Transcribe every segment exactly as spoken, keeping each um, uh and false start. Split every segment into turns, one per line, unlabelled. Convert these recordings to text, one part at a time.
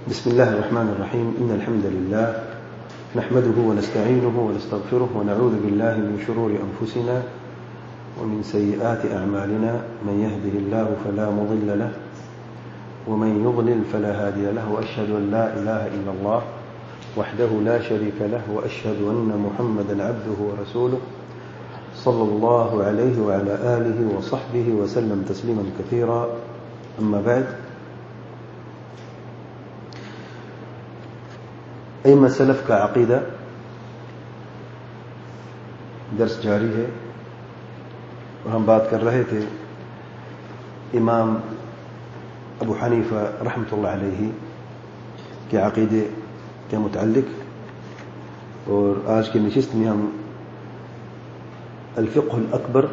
بسم الله الرحمن الرحيم. إن الحمد لله نحمده ونستعينه ونستغفره ونعوذ بالله من شرور أنفسنا ومن سيئات أعمالنا. من يهده الله فلا مضل له ومن يضلل فلا هادي له، وأشهد أن لا إله إلا الله وحده لا شريك له، وأشهد أن محمدا عبده ورسوله صلى الله عليه وعلى آله وصحبه وسلم تسليما كثيرا. أما بعد، ائمہ سلف کا عقیدہ درس جاری ہے، اور ہم بات کر رہے تھے امام ابو حنیفہ رحمۃ اللہ علیہ کے عقیدے کے متعلق، اور آج کی نشست میں ہم الفقہ الاکبر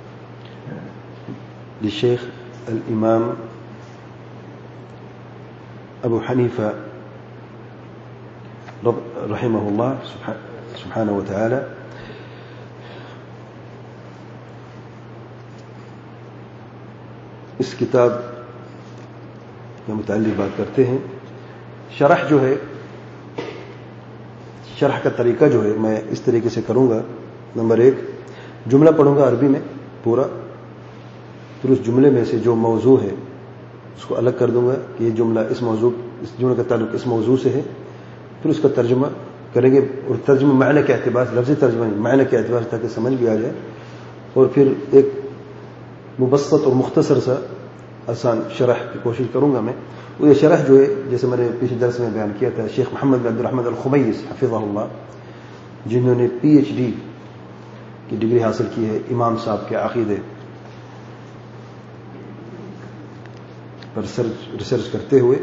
للشیخ الامام ابو حنیفہ رحمہ اللہ سبحانہ وتعالی اس کتاب کے متعلق بات کرتے ہیں. شرح جو ہے، شرح کا طریقہ جو ہے میں اس طریقے سے کروں گا. نمبر ایک، جملہ پڑھوں گا عربی میں پورا، پھر اس جملے میں سے جو موضوع ہے اس کو الگ کر دوں گا کہ یہ جملہ اس موضوع اس جملے کا تعلق اس موضوع سے ہے. پھر اس کا ترجمہ کریں گے، اور ترجمہ معنی کے اعتبار سے، لفظی ترجمہ نہیں، معنی کے اعتبار سے، تاکہ سمجھ بھی آ جائے. اور پھر ایک مبسط اور مختصر سا آسان شرح کی کوشش کروں گا میں. وہ یہ شرح جو ہے، جیسے میں نے پچھلے درس میں بیان کیا تھا، شیخ محمد بن عبد الرحمن الخمیس حفظہ اللہ، جنہوں نے پی ایچ ڈی کی ڈگری حاصل کی ہے امام صاحب کے عقیدے پر ریسرچ کرتے ہوئے،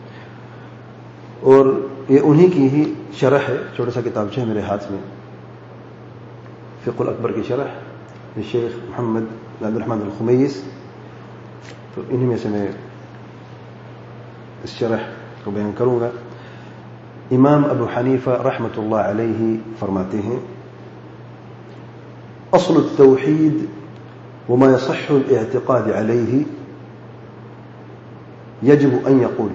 اور یہ انہی کی ہی شرح ہے. چھوٹا سا کتابچہ ہے میرے ہاتھ میں، فقہ الاکبر کی شرح شیخ محمد بن عبد الرحمن الخمیس. تو انہی میں سے میں اس شرح کو بیان کروں گا. امام ابو حنیفہ رحمۃ اللہ علیہ فرماتے ہیں: اصل التوحید وما يصح الاعتقاد علیہ یجب ان یقول.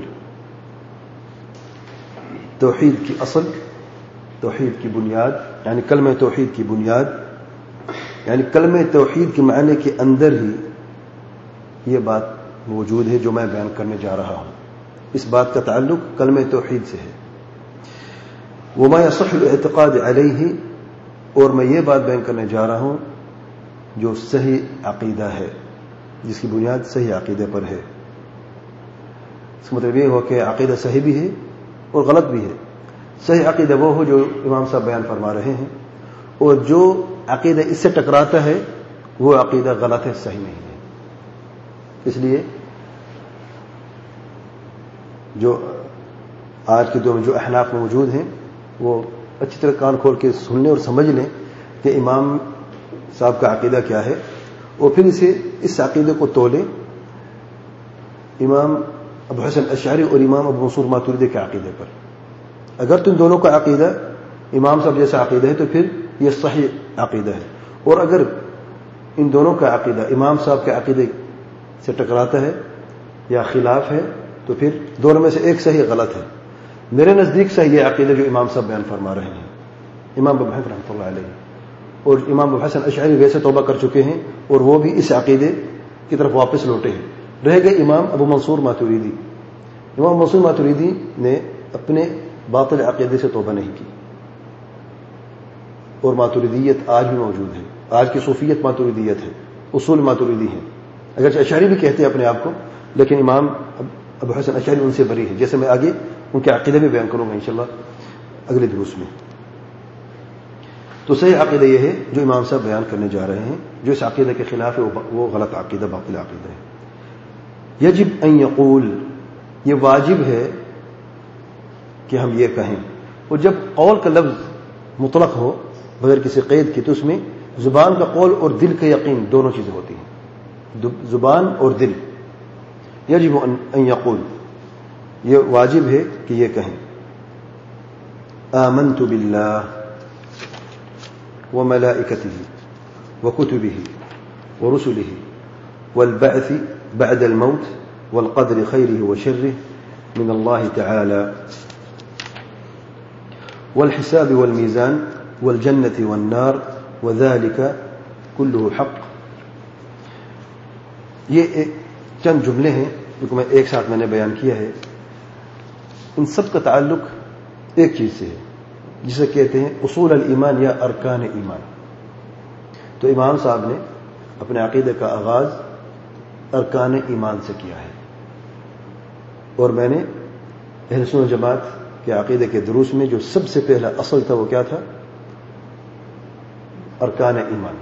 توحید کی اصل، توحید کی بنیاد، یعنی کلمہ توحید کی بنیاد، یعنی کلمہ توحید کے معنی کے اندر ہی یہ بات موجود ہے جو میں بیان کرنے جا رہا ہوں. اس بات کا تعلق کلمہ توحید سے ہے. وما يصح الاعتقاد علیہ، اور میں یہ بات بیان کرنے جا رہا ہوں جو صحیح عقیدہ ہے، جس کی بنیاد صحیح عقیدے پر ہے. اس کا مطلب یہ ہو کہ عقیدہ صحیح بھی ہے اور غلط بھی ہے. صحیح عقیدہ وہ ہو جو امام صاحب بیان فرما رہے ہیں، اور جو عقیدہ اس سے ٹکراتا ہے وہ عقیدہ غلط ہے، صحیح نہیں ہے. اس لیے جو آج کے دور میں جو احناف موجود ہیں وہ اچھی طرح کان کھول کے سن لیں اور سمجھ لیں کہ امام صاحب کا عقیدہ کیا ہے، اور پھر اسے اس عقیدے کو تولیں امام ابو حسن اشعری اور امام ابو منصور ماتریدی کے عقیدے پر. اگر تم دونوں کا عقیدہ امام صاحب جیسا عقیدہ ہے تو پھر یہ صحیح عقیدہ ہے، اور اگر ان دونوں کا عقیدہ امام صاحب کے عقیدے سے ٹکراتا ہے یا خلاف ہے تو پھر دونوں میں سے ایک صحیح غلط ہے. میرے نزدیک صحیح یہ عقیدہ جو امام صاحب بیان فرما رہے ہیں، امام ابو حنیفہ رحمۃ اللہ علیہ، اور امام ابو حسن اشعری ویسے توبہ کر چکے ہیں اور وہ بھی اس عقیدے کی طرف واپس لوٹے ہیں. رہ گئے امام ابو منصور ماتریدی. امام منصور ماتریدی نے اپنے باطل عقیدے سے توبہ نہیں کی، اور ماتریدیت آج بھی موجود ہے. آج کی صوفیت ماتریدیت ہے، اصول ماتریدی ہیں. اگرچہ اشعری بھی کہتے ہیں اپنے آپ کو، لیکن امام ابو حسن اشعری ان سے بری ہے، جیسے میں آگے ان کے عقیدے میں بیان کروں گا انشاءاللہ اگلے دروس میں. تو صحیح عقیدہ یہ ہے جو امام صاحب بیان کرنے جا رہے ہیں. جو اس عقیدہ کے خلاف ہے وہ غلط عقیدہ، باطل عقیدہ ہے. یجب ان یقول، یہ واجب ہے کہ ہم یہ کہیں. اور جب قول کا لفظ مطلق ہو بغیر کسی قید کی تو اس میں زبان کا قول اور دل کا یقین دونوں چیزیں ہوتی ہیں، زبان اور دل. یجب ان یقول، یہ واجب ہے کہ یہ کہیں آمنت باللہ وملائکتہ وکتبہ ورسلہ والبعث بعد الموت والقدر خيره وشره من الله تعالى والحساب والميزان والجنة والنار وذلك كله حق. یہ ایک چند جملے ہیں جو میں ایک ساتھ میں نے بیان کیا ہے. ان سب کا تعلق ایک چیز سے ہے جسے کہتے ہیں اصول الایمان یا ارکان ایمان. تو امام صاحب نے اپنے عقیدے کا آغاز ارکان ایمان سے کیا ہے، اور میں نے اہل سنت جماعت کے عقیدے کے دروس میں جو سب سے پہلا اصل تھا وہ کیا تھا؟ ارکان ایمان.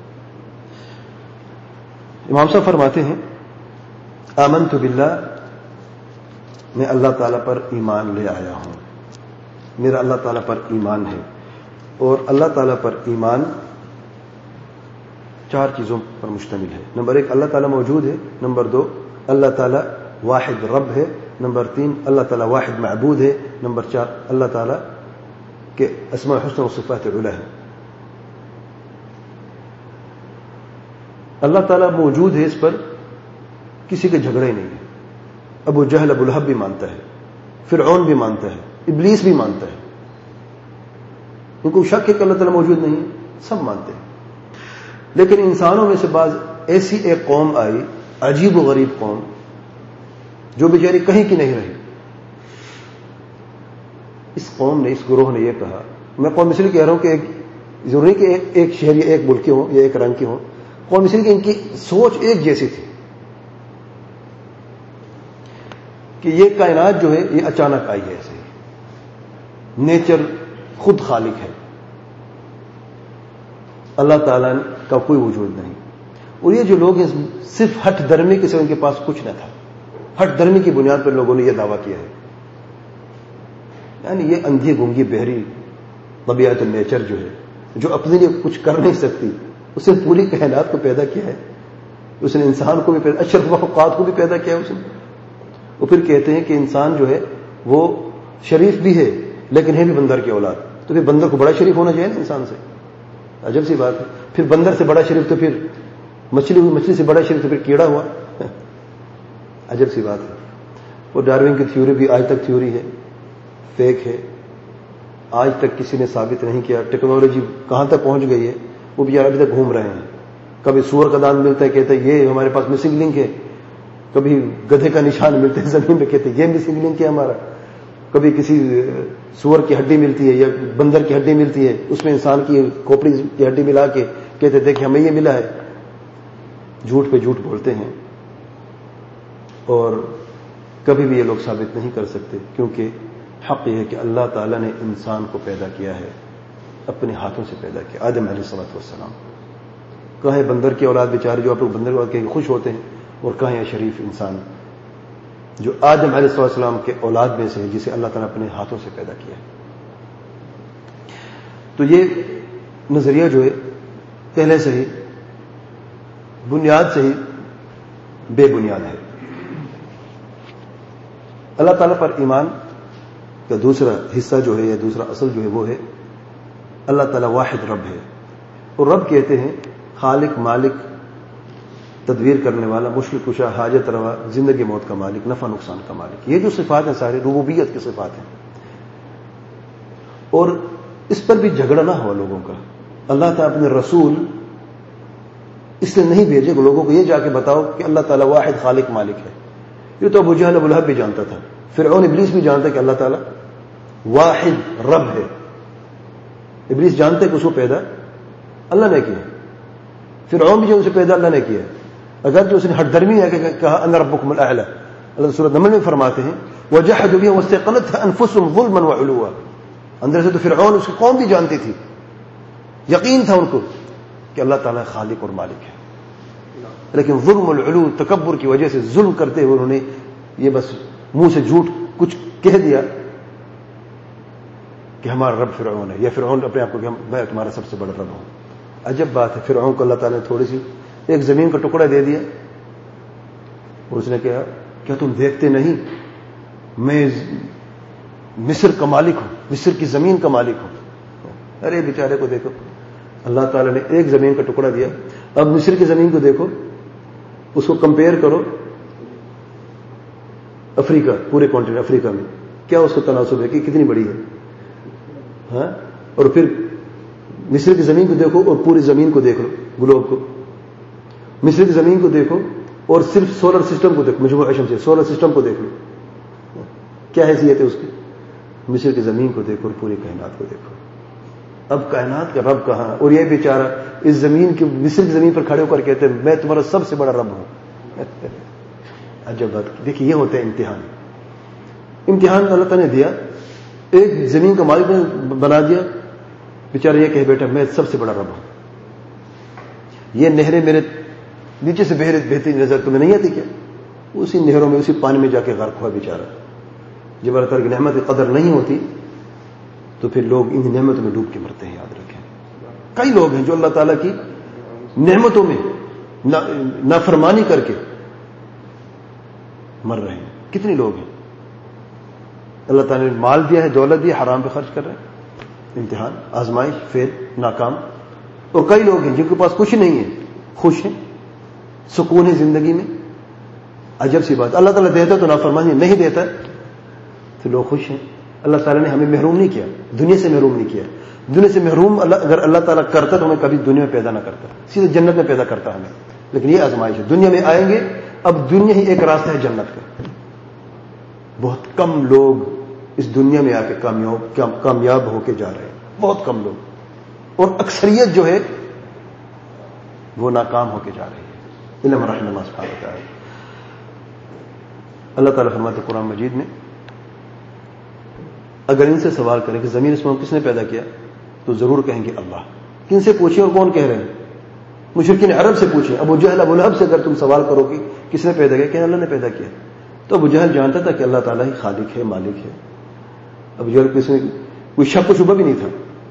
امام صاحب فرماتے ہیں آمنت باللہ، میں اللہ تعالیٰ پر ایمان لے آیا ہوں، میرا اللہ تعالیٰ پر ایمان ہے. اور اللہ تعالیٰ پر ایمان چار چیزوں پر مشتمل ہے. نمبر ایک، اللہ تعالیٰ موجود ہے. نمبر دو، اللہ تعالیٰ واحد رب ہے. نمبر تین، اللہ تعالیٰ واحد معبود ہے. نمبر چار، اللہ تعالیٰ کے اسماء الحسنى و صفات العلی ہے. اللہ تعالیٰ موجود ہے، اس پر کسی کے جھگڑے ہی نہیں ہے. ابو جہل ابو لہب بھی مانتا ہے، فرعون بھی مانتا ہے، ابلیس بھی مانتا ہے. ان کو شک ہے کہ اللہ تعالیٰ موجود نہیں ہے، سب مانتے ہیں. لیکن انسانوں میں سے بعض ایسی ایک قوم آئی، عجیب و غریب قوم، جو بیچاری کہیں کی نہیں رہی. اس قوم نے، اس گروہ نے یہ کہا، میں قوم مصری کہہ رہا ہوں کہ ایک ضروری کہ ایک, ایک شہر یا ایک ملک کے ہوں یا ایک رنگ کے ہوں، قوم مصری کی ان کی سوچ ایک جیسی تھی کہ یہ کائنات جو ہے یہ اچانک آئی ہے. ایسے ہی نیچر خود خالق ہے، اللہ تعالیٰ کا کوئی وجود نہیں. اور یہ جو لوگ ہیں صرف ہٹ درمی کے سوا ان کے پاس کچھ نہ تھا. ہٹ درمی کی بنیاد پر لوگوں نے یہ دعویٰ کیا ہے. یعنی یہ اندھی گونگی بہری طبیعت نیچر جو ہے، جو اپنے لیے کچھ کر نہیں سکتی، اس نے پوری کائنات کو پیدا کیا ہے. اس نے انسان کو بھی پیدا، اشرف مخلوقات کو بھی پیدا کیا ہے اس نے. وہ پھر کہتے ہیں کہ انسان جو ہے وہ شریف بھی ہے لیکن ہے بھی بندر کی اولاد. تو پھر بندر کو بڑا شریف ہونا چاہیے نا انسان سے. عجب سی بات ہے. پھر بندر سے بڑا شریف تو پھر مچھلی ہوئی، مچھلی سے بڑا شریف تو پھر کیڑا ہوا. عجب سی بات ہے. اور ڈارون کی تھیوری بھی آج تک تھیوری ہے، فیک ہے. آج تک کسی نے ثابت نہیں کیا. ٹیکنالوجی کہاں تک پہنچ گئی ہے، وہ بھی ابھی تک گھوم رہے ہیں. کبھی سور کا دانت ملتا ہے، کہتے ہیں یہ ہمارے پاس مسنگ لنک ہے. کبھی گدھے کا نشان ملتا ہے زمین پہ، کہتے ہیں یہ مسنگ لنک ہے ہمارا. کبھی کسی سور کی ہڈی ملتی ہے یا بندر کی ہڈی ملتی ہے، اس میں انسان کی کھوپڑی کی ہڈی ملا کے کہتے دیکھیں ہمیں یہ ملا ہے. جھوٹ پہ جھوٹ بولتے ہیں. اور کبھی بھی یہ لوگ ثابت نہیں کر سکتے، کیونکہ حق یہ ہے کہ اللہ تعالیٰ نے انسان کو پیدا کیا ہے، اپنے ہاتھوں سے پیدا کیا. آدم علیہ الصلوۃ والسلام. کہیں بندر کی اولاد بیچارے جو آپ لوگ بندر کی اولاد کے خوش ہوتے ہیں، اور کہیں شریف انسان جو آدم علیہ السلام کے اولاد میں سے ہے، جسے اللہ تعالیٰ اپنے ہاتھوں سے پیدا کیا ہے. تو یہ نظریہ جو ہے پہلے سے ہی بنیاد سے ہی بے بنیاد ہے. اللہ تعالیٰ پر ایمان کا دوسرا حصہ جو ہے یا دوسرا اصل جو ہے وہ ہے اللہ تعالیٰ واحد رب ہے. اور رب کہتے ہیں خالق، مالک، تدبیر کرنے والا، مشکل کشا، حاجت روا، زندگی موت کا مالک، نفع نقصان کا مالک. یہ جو صفات ہیں سارے ربوبیت کی صفات ہیں. اور اس پر بھی جھگڑا نہ ہوا لوگوں کا. اللہ تعالیٰ اپنے رسول اس لیے نہیں بھیجے کہ لوگوں کو یہ جا کے بتاؤ کہ اللہ تعالیٰ واحد خالق مالک ہے. یہ تو ابو جہل ابو لہب بھی جانتا تھا، فرعون ابلیس بھی جانتا کہ اللہ تعالیٰ واحد رب ہے. ابلیس جانتے کہ اس کو پیدا اللہ نے کیا، فرعون بھی جو ان سے پیدا اللہ نے کیا. اگر جو اس نے ہٹ درمی ہے کہ کہا انا ربکم الاعلی. اللہ سورۃ نمل میں فرماتے ہیں وجحدوا بها واستيقنتها انفسهم ظلما وعلوا. اندر سے تو فرعون اس کی قوم بھی جانتی تھی، یقین تھا ان کو کہ اللہ تعالیٰ خالق اور مالک ہے، لیکن ظلم العلو، تکبر کی وجہ سے ظلم کرتے ہوئے انہوں نے یہ بس منہ سے جھوٹ کچھ کہہ دیا کہ ہمارا رب فرعون ہے، یا فرعون اپنے آپ کو کہ میں تمہارا سب سے بڑا رب ہوں. عجب بات ہے. فرعون کو اللہ تعالیٰ نے تھوڑی سی ایک زمین کا ٹکڑا دے دیا اور اس نے کہا کیا تم دیکھتے نہیں میں مصر کا مالک ہوں، مصر کی زمین کا مالک ہوں. ارے بیچارے کو دیکھو، اللہ تعالیٰ نے ایک زمین کا ٹکڑا دیا. اب مصر کی زمین کو دیکھو، اس کو کمپیئر کرو افریقہ، پورے کانٹیننٹ افریقہ میں کیا اس کا تناسب ہے کہ کتنی بڑی ہے؟ ہاں، اور پھر مصر کی زمین کو دیکھو اور پوری زمین کو دیکھ لو، گلوب کو. مصر کی زمین کو دیکھو اور صرف سولر سسٹم کو دیکھو، مجموعہ شمسی سولر سسٹم کو دیکھ لو، کیا حیثیت ہے اس کی؟ مصر کی زمین کو دیکھو اور پوری کائنات کو دیکھو. اب کائنات کا رب کہاں؟ اور یہ بیچارہ اس زمین کی، مصر کی زمین پر کھڑے ہو کر کہتے ہیں میں تمہارا سب سے بڑا رب ہوں. عجب بات. دیکھیے یہ ہوتا ہے امتحان. امتحان اللہ تعالیٰ نے دیا، ایک زمین کا مالک نے بنا دیا، بیچارہ یہ کہے بیٹا میں سب سے بڑا رب ہوں. یہ نہریں میرے نیچے سے بہر بہتی نظر تمہیں نہیں آتی کیا؟ اسی نہروں میں، اسی پانی میں جا کے غرق ہوا بیچارہ. جب اللہ تعالیٰ کی نعمت کی قدر نہیں ہوتی تو پھر لوگ ان نعمتوں میں ڈوب کے مرتے ہیں. یاد رکھیں کئی لوگ ہیں جو اللہ تعالیٰ کی نعمتوں میں نافرمانی کر کے مر رہے ہیں. کتنے لوگ ہیں اللہ تعالیٰ نے مال دیا ہے، دولت دی، حرام پہ خرچ کر رہے ہیں. امتحان، آزمائش، فیل، ناکام. اور کئی لوگ ہیں جن کے پاس کچھ نہیں ہے، خوش ہیں، سکون ہے زندگی میں. عجب سی بات، اللہ تعالیٰ دیتا تو نافرمانی، نہیں دیتا تو لوگ خوش ہیں. اللہ تعالیٰ نے ہمیں محروم نہیں کیا، دنیا سے محروم نہیں کیا. دنیا سے محروم اللہ اگر اللہ تعالیٰ کرتا تو ہمیں کبھی دنیا میں پیدا نہ کرتا، سیدھے جنت میں پیدا کرتا ہمیں. لیکن یہ آزمائش ہے. دنیا میں آئیں گے، اب دنیا ہی ایک راستہ ہے جنت کا. بہت کم لوگ اس دنیا میں آ کے کامیاب کامیاب ہو کے جا رہے ہیں، بہت کم لوگ. اور اکثریت جو ہے وہ ناکام ہو کے جا رہی ہے. علم رحمہ اللہ سبحانہ و تعالی. اللہ تعالیٰ فرماتے قرآن مجید میں اگر ان سے سوال کریں کہ زمین اس میں کس نے پیدا کیا تو ضرور کہیں گے اللہ. کن سے پوچھیں اور کون کہہ رہے ہیں؟ مشرکین عرب سے پوچھیں. ابو جہل ابو لہب سے اگر تم سوال کرو کہ کس نے پیدا کیا، کہ اللہ نے پیدا کیا، تو ابو جہل جانتا تھا کہ اللہ تعالیٰ ہی خالق ہے، مالک ہے. ابو جہل کو اس میں کوئی شک و شبہ بھی نہیں تھا.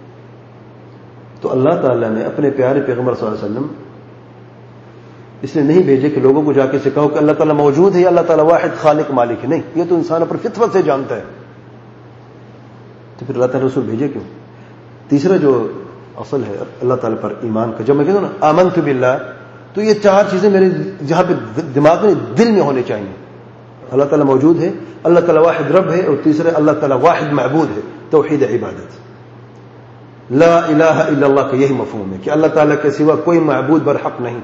تو اللہ تعالیٰ نے اپنے پیارے پیغمبر صلی اللہ علیہ وسلم اس نے نہیں بھیجے کہ لوگوں کو جا کے سکھاؤ کہ اللہ تعالیٰ موجود ہے یا اللہ تعالیٰ واحد خالق مالک ہے. نہیں، یہ تو انسان اپنی فطرت سے جانتا ہے. تو پھر اللہ تعالیٰ رسول بھیجے کیوں؟ تیسرا جو اصل ہے اللہ تعالیٰ پر ایمان کا، جب میں کہتا ہوں نا آمنت باللہ، تو یہ چار چیزیں میرے جہاں پہ دماغ میں دل میں ہونے چاہیے. اللہ تعالیٰ موجود ہے، اللہ تعالیٰ واحد رب ہے، اور تیسرا اللہ تعالیٰ واحد معبود ہے، توحید عبادت. لا الہ الا اللہ کا یہی مفہوم ہے کہ اللہ تعالیٰ کے سوا کوئی معبود برحق نہیں.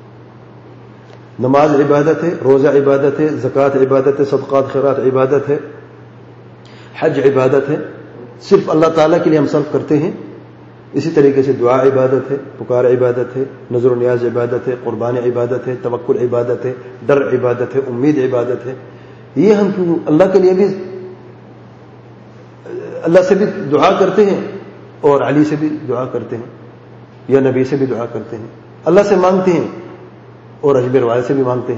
نماز عبادت ہے، روزہ عبادت ہے، زکوٰۃ عبادت ہے، صدقات خیرات عبادت ہے، حج عبادت ہے. صرف اللہ تعالیٰ کے لیے ہم صرف کرتے ہیں. اسی طریقے سے دعا عبادت ہے، پکار عبادت ہے، نظر و نیاز عبادت ہے، قربانی عبادت ہے، توکل عبادت ہے، ڈر عبادت ہے، امید عبادت ہے. یہ ہم کیوں اللہ کے لیے بھی اللہ سے بھی دعا کرتے ہیں اور علی سے بھی دعا کرتے ہیں یا نبی سے بھی دعا کرتے ہیں، اللہ سے مانگتے ہیں اور اجمیر والے سے بھی مانگتے ہیں.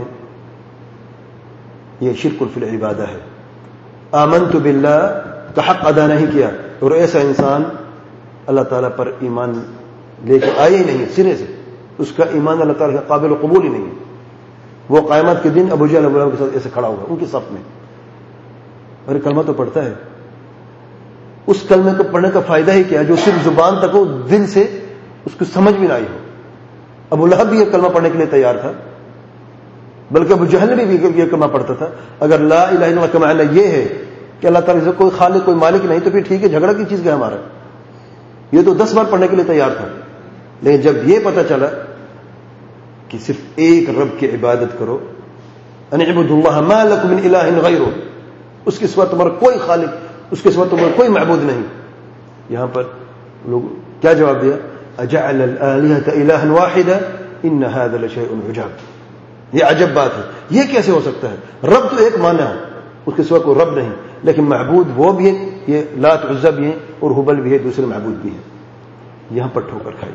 یہ شرک فی العبادہ ہے. آمنت باللہ کا حق ادا نہیں کیا، اور ایسا انسان اللہ تعالیٰ پر ایمان لے کے آئے ہی نہیں سرے سے. اس کا ایمان اللہ تعالیٰ کا قابل و قبول ہی نہیں ہے. وہ قیامت کے دن ابو جہل ابو لہب کے ساتھ ایسے کھڑا ہوگا ان کی صف میں. ارے کلمہ تو پڑھتا ہے، اس کلمے کو پڑھنے کا فائدہ ہی کیا جو صرف زبان تک ہو، دل سے اس کو سمجھ بھی نہ آئی ہو. ابو لہب بھی یہ کلمہ پڑھنے کے لیے تیار تھا، بلکہ ابو جہل نے بھی یہ کلمہ پڑھتا تھا. اگر لا الہ الا اللہ کا معنی یہ ہے کہ اللہ تعالیٰ سے کوئی خالق کوئی مالک نہیں تو پھر ٹھیک ہے، جھگڑا کی چیز کا ہمارا. یہ تو دس بار پڑھنے کے لیے تیار تھا. لیکن جب یہ پتہ چلا کہ صرف ایک رب کی عبادت کرو، ان اعبدوا اللہ ما لکم من الہ غیرہ، اس کے سوا تمہارا کوئی خالق، اس کے سوا تمہارا کوئی معبود نہیں. یہاں پر لوگ کیا جواب دیا؟ اجعل الآلہۃ الہا واحدا ان ھذا لشیء عجاب. یہ عجب بات ہے، یہ کیسے ہو سکتا ہے؟ رب تو ایک معنی ہے، اس کے سوا کوئی رب نہیں، لیکن معبود وہ بھی ہے، یہ لات عزا بھی ہیں اور حبل بھی ہے، دوسرے معبود بھی ہیں. یہاں پر ٹھوکر کھائی.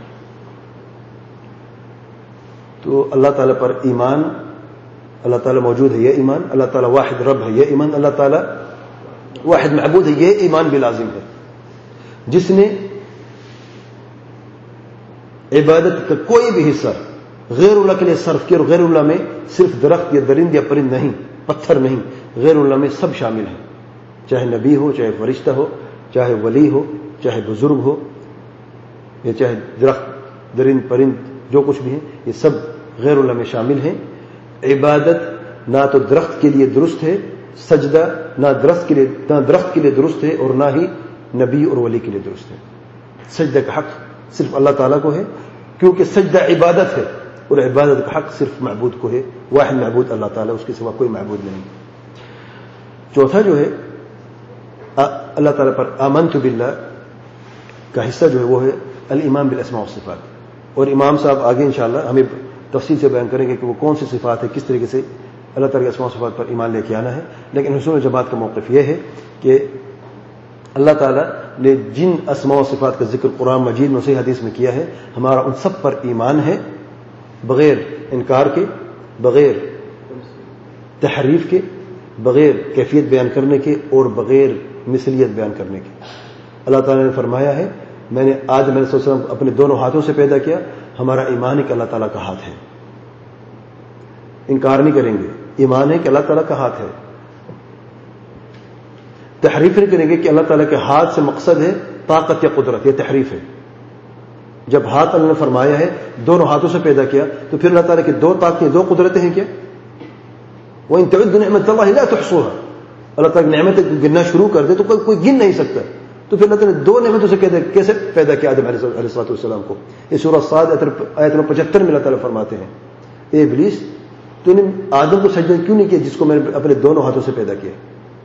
تو اللہ تعالیٰ پر ایمان، اللہ تعالیٰ موجود ہے یہ ایمان، اللہ تعالیٰ واحد رب ہے یہ ایمان، اللہ تعالیٰ واحد معبود ہے یہ ایمان بھی لازم ہے. جس نے عبادت کا کوئی بھی حصہ غیر اللہ کے لیے صرف کیا، اور غیر اللہ میں صرف درخت یا درند یا پرند نہیں، پتھر نہیں، غیر اللہ میں سب شامل ہیں، چاہے نبی ہو، چاہے فرشتہ ہو، چاہے ولی ہو، چاہے بزرگ ہو، یا چاہے درخت درند پرند جو کچھ بھی ہے، یہ سب غیر اللہ میں شامل ہیں. عبادت نہ تو درخت کے لیے درست ہے سجدہ نہ درخت کے لیے نہ درخت کے لیے درست ہے اور نہ ہی نبی اور ولی کے لیے درست ہے. سجدہ کا حق صرف اللہ تعالیٰ کو ہے, کیونکہ سجدہ عبادت ہے اور عبادت کا حق صرف معبود کو ہے. واحد معبود اللہ تعالیٰ, اس کے سوا کوئی معبود نہیں. چوتھا جو ہے اللہ تعالیٰ پر آمنت باللہ کا حصہ جو ہے وہ ہے الایمان بالاسماء والصفات. اور امام صاحب آگے انشاءاللہ ہمیں تفصیل سے بیان کریں گے کہ وہ کون سی صفات ہے, کس طریقے سے اللہ تعالیٰ کے اسماء و صفات پر ایمان لے کے آنا ہے. لیکن اہل سنت والجماعت کا موقف یہ ہے کہ اللہ تعالیٰ نے جن اسماء و صفات کا ذکر قرآن مجید میں صحیح حدیث میں کیا ہے, ہمارا ان سب پر ایمان ہے, بغیر انکار کے, بغیر تحریف کے, بغیر کیفیت بیان کرنے کے اور بغیر مثلیت بیان کرنے کے. اللہ تعالیٰ نے فرمایا ہے میں نے آدم علیہ السلام اپنے دونوں ہاتھوں سے پیدا کیا. ہمارا ایمان ہے کہ اللہ تعالیٰ کا ہاتھ ہے, انکار نہیں کریں گے. ایمان ہے کہ اللہ تعالیٰ کا ہاتھ ہے. تحریف نہیں کریں گے کہ اللہ تعالیٰ کے ہاتھ سے مقصد ہے طاقت یا قدرت, یہ تحریف ہے. جب ہاتھ اللہ نے فرمایا ہے دونوں ہاتھوں سے پیدا کیا تو پھر اللہ تعالیٰ کی دو طاقتیں دو قدرتیں ہیں کیا؟ وَإِن تَعُدُّوا نِعْمَتَ اللَّهِ لَا تُحْصُوهَا. اللہ تعالیٰ کی نعمتیں گننا شروع کر دے تو کوئی کوئی گن نہیں سکتا. تو پھر اللہ تعالیٰ نے دو نعمتوں سے کیسے پیدا کیا آدم علیہ السلام کو؟ اس سورہ صاد آیت نمبر پچہتر میں اللہ تعالیٰ فرماتے ہیں اے ابلیس تو نے آدم کو سجدہ کیوں نہیں کیا جس کو میں نے اپنے دونوں ہاتھوں سے پیدا کیا؟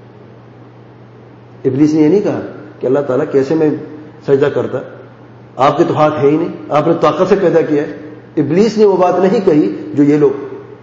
ابلیس نے یہ نہیں کہا کہ اللہ تعالیٰ کیسے میں سجدہ کرتا, آپ کے تو ہاتھ ہے ہی نہیں, آپ نے طاقت سے پیدا کیا ہے. ابلیس نے وہ بات نہیں کہی جو یہ لوگ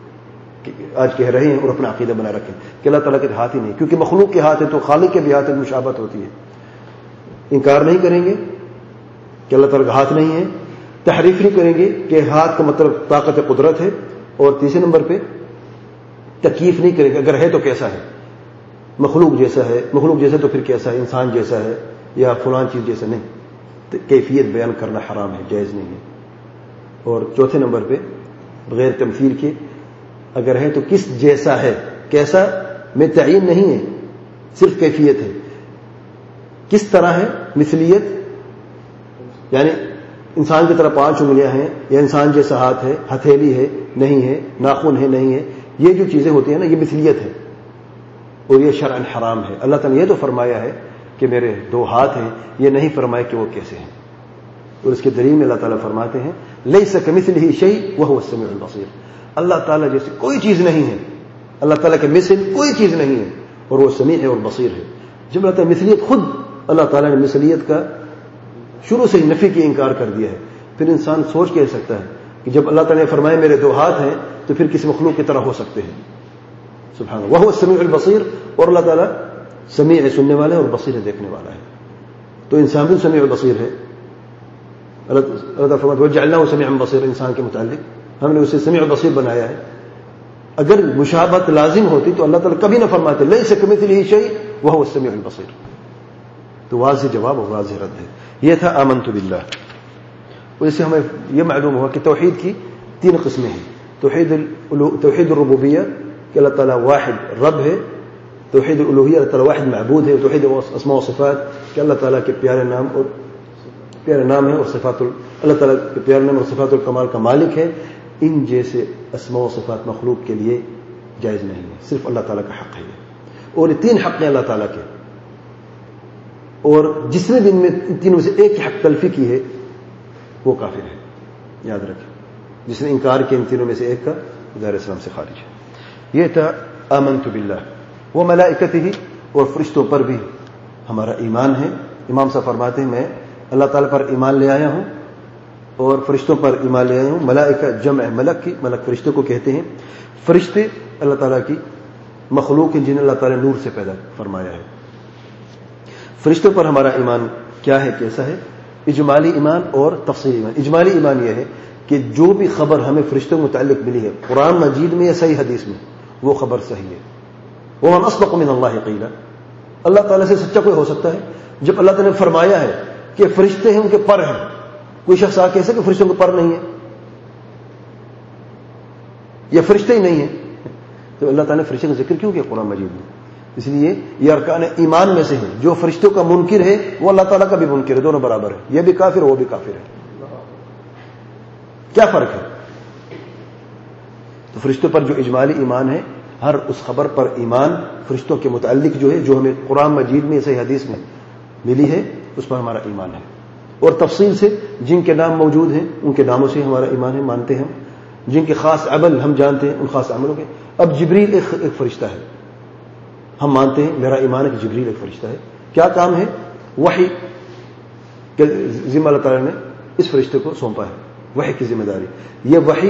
آج کہہ رہے ہیں اور اپنا عقیدہ بنا رکھے کہ اللہ تعالیٰ کے ہاتھ ہی نہیں, کیونکہ مخلوق کے ہاتھ ہے تو خالق کے بھی ہاتھ میں مشابہت ہوتی ہے. انکار نہیں کریں گے کہ اللہ تعالیٰ کا ہاتھ نہیں ہے, تحریف نہیں کریں گے کہ ہاتھ کا مطلب طاقت قدرت ہے, اور تیسرے نمبر پہ تکییف نہیں کریں گے اگر ہے تو کیسا ہے, مخلوق جیسا ہے, مخلوق جیسا تو پھر کیسا ہے, انسان جیسا ہے یا فلان چیز جیسا نہیں. کیفیت بیان کرنا حرام ہے, جائز نہیں ہے. اور چوتھے نمبر پہ بغیر تمثیل کے اگر ہے تو کس جیسا ہے, کیسا میں تعین نہیں ہے, صرف کیفیت ہے. کس طرح ہے؟ مثلیت, یعنی انسان کی طرح پانچ انگلیاں ہیں یا انسان جیسا ہاتھ ہے, ہتھیلی ہے نہیں ہے, ناخن ہے نہیں ہے, یہ جو چیزیں ہوتی ہیں نا یہ مثلیت ہے اور یہ شرعاً حرام ہے. اللہ تعالیٰ نے یہ تو فرمایا ہے کہ میرے دو ہاتھ ہیں, یہ نہیں فرمایا کہ وہ کیسے ہیں. اور اس کے دلیل میں اللہ تعالیٰ فرماتے ہیں لیس کمثلہ شیء وہو السمیع البصیر. اللہ تعالیٰ جیسے کوئی چیز نہیں ہے, اللہ تعالیٰ کے مثل کوئی چیز نہیں ہے اور وہ سمیع ہے اور بصیر ہے. جب اللہ تعالیٰ مثلیت, خود اللہ تعالیٰ نے مثلیت کا شروع سے ہی نفی کی انکار کر دیا ہے, پھر انسان سوچ کہہ سکتا ہے کہ جب اللہ تعالیٰ نے فرمایا میرے دو ہاتھ ہیں تو پھر کسی مخلوق کی طرح ہو سکتے ہیں؟ سبحان اللہ. وہو السمیع البصیر, اور اللہ تعالیٰ سمیع ہے, سننے والا ہے, اور بصیر ہے, دیکھنے والا ہے. تو انسان بھی سمیع البصیر ہے. اللہ تعالیٰ فرماتا ہے وجعلناہ سمیعا بصیرا, انسان کے متعلق ہم نے اسے سمیع البصیر بنایا ہے. اگر مشابہت لازم ہوتی تو اللہ تعالیٰ کبھی نہ فرماتے لیس کمثلہ شیء وہو السمیع البصیر. تو واضح جواب اور واضح رد ہے. یہ تھا آمنت باللہ. اور اس سے ہمیں یہ معلوم ہوا کہ توحید کی تین قسمیں ہیں. توحید توحید الربوبیہ کہ اللہ تعالیٰ واحد رب ہے, توحید الالوہیہ اللہ تعالیٰ واحد معبود ہے, توحید اسماء و صفات کہ اللہ تعالیٰ کے پیارے نام اور پیارے نام ہے اور صفات اللہ تعالیٰ کے پیارے نام اور صفات الکمال کا مالک ہے. ان جیسے اسماء و صفات مخلوق کے لیے جائز نہیں ہے, صرف اللہ تعالیٰ کا حق ہے یہ. اور یہ تین حق ہیں اللہ تعالیٰ کے, اور جس نے بھی ان میں تینوں سے ایک حق تلفی کی ہے وہ کافر ہے. یاد رکھیں, جس نے انکار کیا ان تینوں میں سے ایک کا دائرہ اسلام سے خارج ہے. یہ تھا آمنت باللہ. وہ ملائکتہ, اور فرشتوں پر بھی ہمارا ایمان ہے. امام صاحب فرماتے ہیں میں اللہ تعالیٰ پر ایمان لے آیا ہوں اور فرشتوں پر ایمان لے آیا ہوں. ملائکہ جمع ملک کی, ملک فرشتوں کو کہتے ہیں. فرشتے اللہ تعالیٰ کی مخلوق ہیں جنہیں اللہ تعالیٰ نور سے پیدا فرمایا ہے. فرشتوں پر ہمارا ایمان کیا ہے, کیسا ہے؟ اجمالی ایمان اور تفصیلی ایمان. اجمالی ایمان یہ ہے کہ جو بھی خبر ہمیں فرشتوں کے متعلق ملی ہے قرآن مجید میں یا صحیح حدیث میں وہ خبر صحیح ہے. وَمَنْ أَصْدَقُ مِنَ اللَّهِ قِيلًا. اللہ تعالیٰ سے سچا کوئی ہو سکتا ہے؟ جب اللہ تعالیٰ نے فرمایا ہے کہ فرشتے ہیں ان کے پر ہیں, کوئی شخص آ کہہ سکے کہ فرشتوں کے پر نہیں ہے یا فرشتے ہی نہیں ہیں, تو اللہ تعالیٰ نے فرشتے کا ذکر کیوں کیا قرآن مجید میں؟ اس لیے یہ ارکان ایمان میں سے ہے. جو فرشتوں کا منکر ہے وہ اللہ تعالیٰ کا بھی منکر ہے, دونوں برابر ہے. یہ بھی کافر ہے وہ بھی کافر ہے. کیا فرق ہے؟ تو فرشتوں پر جو اجمالی ایمان ہے ہر اس خبر پر ایمان فرشتوں کے متعلق جو ہے جو ہمیں قرآن مجید میں صحیح حدیث میں ملی ہے اس پر ہمارا ایمان ہے. اور تفصیل سے جن کے نام موجود ہیں ان کے ناموں سے ہمارا ایمان ہے, مانتے ہیں. جن کے خاص عمل ہم جانتے ہیں ان خاص عملوں کے. اب جبریل ایک, ایک فرشتہ ہے, ہم مانتے ہیں, میرا ایمان ہے کہ جبریل ایک فرشتہ ہے. کیا کام ہے؟ وحی کے ذمہ اللہ تعالیٰ نے اس فرشتے کو سونپا ہے, وحی کی ذمہ داری. یہ وحی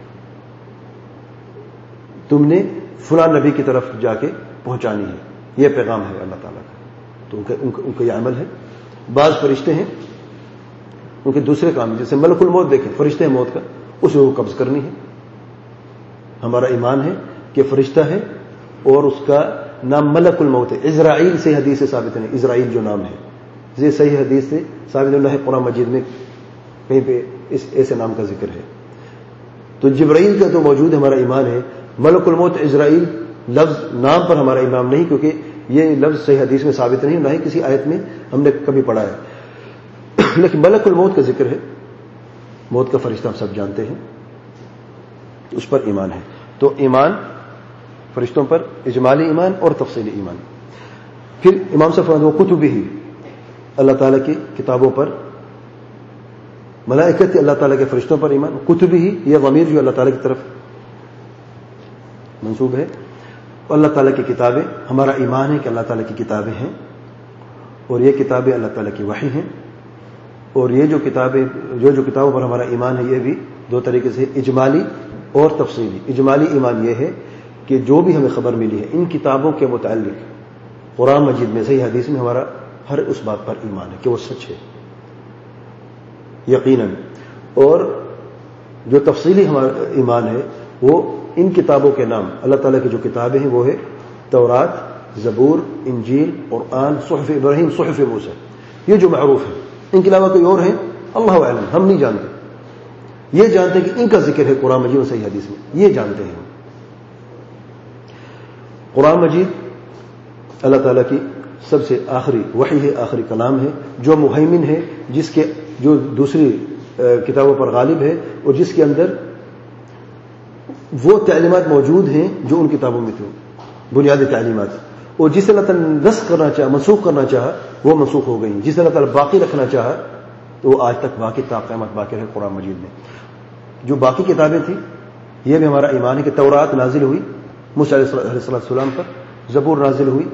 تم نے فلاں نبی کی طرف جا کے پہنچانی ہے, یہ پیغام ہے اللہ تعالیٰ کا. تو ان کا, ان کا, ان کا یہ عمل ہے. بعض فرشتے ہیں ان کے دوسرے کام ہیں, جیسے ملک الموت دیکھیں, فرشتے موت کا, اسے وہ قبض کرنی ہے. ہمارا ایمان ہے کہ فرشتہ ہے اور اس کا نام ملک الموت ہے. اسرائیل سے حدیث سے ثابت نہیں, اسرائیل جو نام ہے یہ صحیح حدیث سے ثابت نہیں ہے, قرآن مجید میں کہیں پہ اس ایسے نام کا ذکر ہے. تو جبرائیل کا تو موجود ہے, ہمارا ایمان ہے. ملک الموت اسرائیل لفظ نام پر ہمارا ایمان نہیں, کیونکہ یہ لفظ صحیح حدیث میں ثابت نہیں, نہ ہی کسی آیت میں ہم نے کبھی پڑھا ہے. لیکن ملک الموت کا ذکر ہے, موت کا فرشتہ ہم سب جانتے ہیں, اس پر ایمان ہے. تو ایمان فرشتوں پر اجمالی ایمان اور تفصیلی ایمان. پھر امام صاحب فرماتے ہیں کتب ہی, اللہ تعالیٰ کی کتابوں پر, ملائکت اللہ تعالیٰ کے فرشتوں پر ایمان. کتب ہی یہ ضمیر جو اللہ تعالیٰ کی طرف منسوب ہے, اللہ تعالیٰ کی کتابیں, ہمارا ایمان ہے کہ اللہ تعالیٰ کی کتابیں ہیں اور یہ کتابیں اللہ تعالیٰ کی وحی ہیں. اور یہ جو کتابیں جو جو کتابوں پر ہمارا ایمان ہے یہ بھی دو طریقے سے, اجمالی اور تفصیلی. اجمالی ایمان یہ ہے کہ جو بھی ہمیں خبر ملی ہے ان کتابوں کے متعلق قرآن مجید میں صحیح حدیث میں, ہمارا ہر اس بات پر ایمان ہے کہ وہ سچ ہے یقیناً. اور جو تفصیلی ہمارا ایمان ہے وہ ان کتابوں کے نام, اللہ تعالیٰ کی جو کتابیں ہیں وہ ہے تورات, زبور, انجیل, قرآن, صحف ابراہیم, صحف موسیٰ, یہ جو معروف ہے. ان کے علاوہ کوئی اور ہیں اللہ اعلم, ہم نہیں جانتے. یہ جانتے کہ ان کا ذکر ہے قرآن مجید اور صحیح حدیث میں, یہ جانتے ہیں. قرآن مجید اللہ تعالیٰ کی سب سے آخری وحی ہے, آخری کلام ہے, جو مہیمن ہے, جس کے جو دوسری کتابوں پر غالب ہے اور جس کے اندر وہ تعلیمات موجود ہیں جو ان کتابوں میں تھے, بنیادی تعلیمات. اور جس اللہ تعالیٰ نے نسخ کرنا چاہا, منسوخ کرنا چاہا, وہ منسوخ ہو گئی. جس اللہ تعالیٰ باقی رکھنا چاہا تو وہ آج تک باقی تا قیامت باقی رہے قرآن مجید میں. جو باقی کتابیں تھیں یہ بھی ہمارا ایمان ہے کہ تورات نازل ہوئی موسیٰ علیہ السلام پر, زبور نازل ہوئی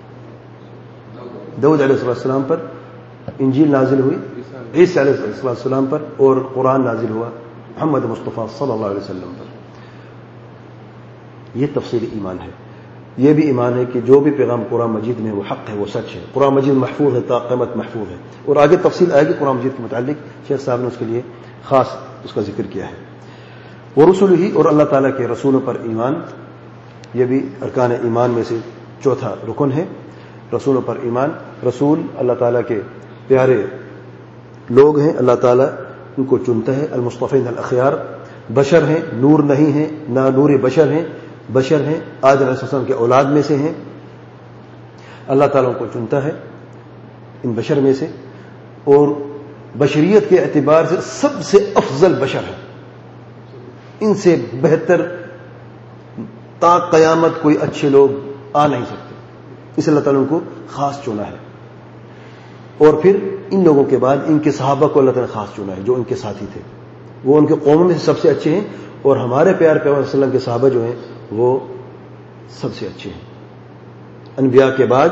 داؤد علیہ السلام پر, انجیل نازل ہوئی عیسیٰ علیہ السلام پر, اور قرآن نازل ہوا محمد مصطفیٰ صلی اللہ علیہ وسلم پر. یہ تفصیلی ایمان ہے. یہ بھی ایمان ہے کہ جو بھی پیغام قرآن مجید میں وہ حق ہے, وہ سچ ہے. قرآن مجید محفوظ ہے, تا قیامت محفوظ ہے. اور آگے تفصیل آئے گی قرآن مجید کے متعلق, شیخ صاحب نے اس کے لیے خاص اس کا ذکر کیا ہے. وہ رسول ہی, اور اللہ تعالیٰ کے رسولوں پر ایمان, یہ بھی ارکان ایمان میں سے چوتھا رکن ہے. رسولوں پر ایمان. رسول اللہ تعالیٰ کے پیارے لوگ ہیں, اللہ تعالیٰ ان کو چنتا ہے. المصطفین الاخیار, بشر ہیں, نور نہیں ہیں, نہ نور بشر ہیں, بشر ہیں, آدم علیہ السلام کے اولاد میں سے ہیں. اللہ تعالیٰ کو چنتا ہے ان بشر میں سے, اور بشریت کے اعتبار سے سب سے افضل بشر ہے. ان سے بہتر تا قیامت کوئی اچھے لوگ آ نہیں سکتے, اس اللہ تعالیٰ کو خاص چنا ہے. اور پھر ان لوگوں کے بعد ان کے صحابہ کو اللہ تعالیٰ نے خاص چنا ہے, جو ان کے ساتھی تھے. وہ ان کے قوموں میں سے سب سے اچھے ہیں, اور ہمارے پیارے پیغمبر صلی اللہ علیہ وسلم کے صحابہ جو ہیں وہ سب سے اچھے ہیں. انبیاء کے بعد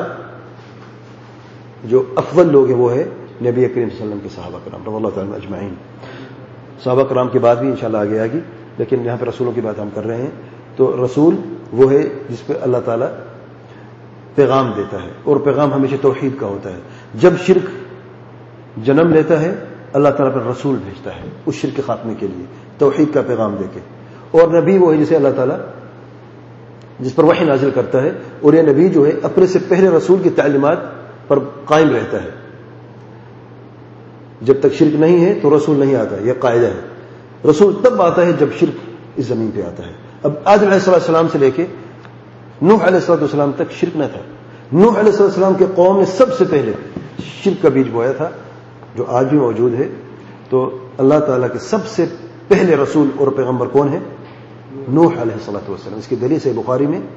جو افضل لوگ ہیں وہ ہے نبی کریم صلی اللہ علیہ وسلم کے صحابہ کرام رضی اللہ تعالیٰ اجمعین. صحابہ کرام کی بات بھی انشاءاللہ آگے آئے گی, لیکن یہاں پہ رسولوں کی بات ہم کر رہے ہیں. تو رسول وہ ہے جس پہ اللہ تعالیٰ پیغام دیتا ہے, اور پیغام ہمیشہ توحید کا ہوتا ہے. جب شرک جنم لیتا ہے اللہ تعالیٰ پر رسول بھیجتا ہے اس شرک کے خاتمے کے لیے, توحید کا پیغام دے کے. اور نبی وہ ہے جسے اللہ تعالیٰ جس پر وحی نازل کرتا ہے, اور یہ نبی جو ہے اپنے سے پہلے رسول کی تعلیمات پر قائم رہتا ہے. جب تک شرک نہیں ہے تو رسول نہیں آتا, یہ قاعدہ ہے. رسول تب آتا ہے جب شرک اس زمین پہ آتا ہے. اب آدم علیہ السلام سے لے کے نوح علیہ السلام تک شرک نہ تھا. نوح علیہ السلام کے قوم نے سب سے پہلے شرک کا بیج بویا تھا, جو آج بھی موجود ہے. تو اللہ تعالیٰ کے سب سے پہلے رسول اور پیغمبر کون ہے؟ نوح علیہ الصلوۃ والسلام. اس کی دلیل سے بخاری میں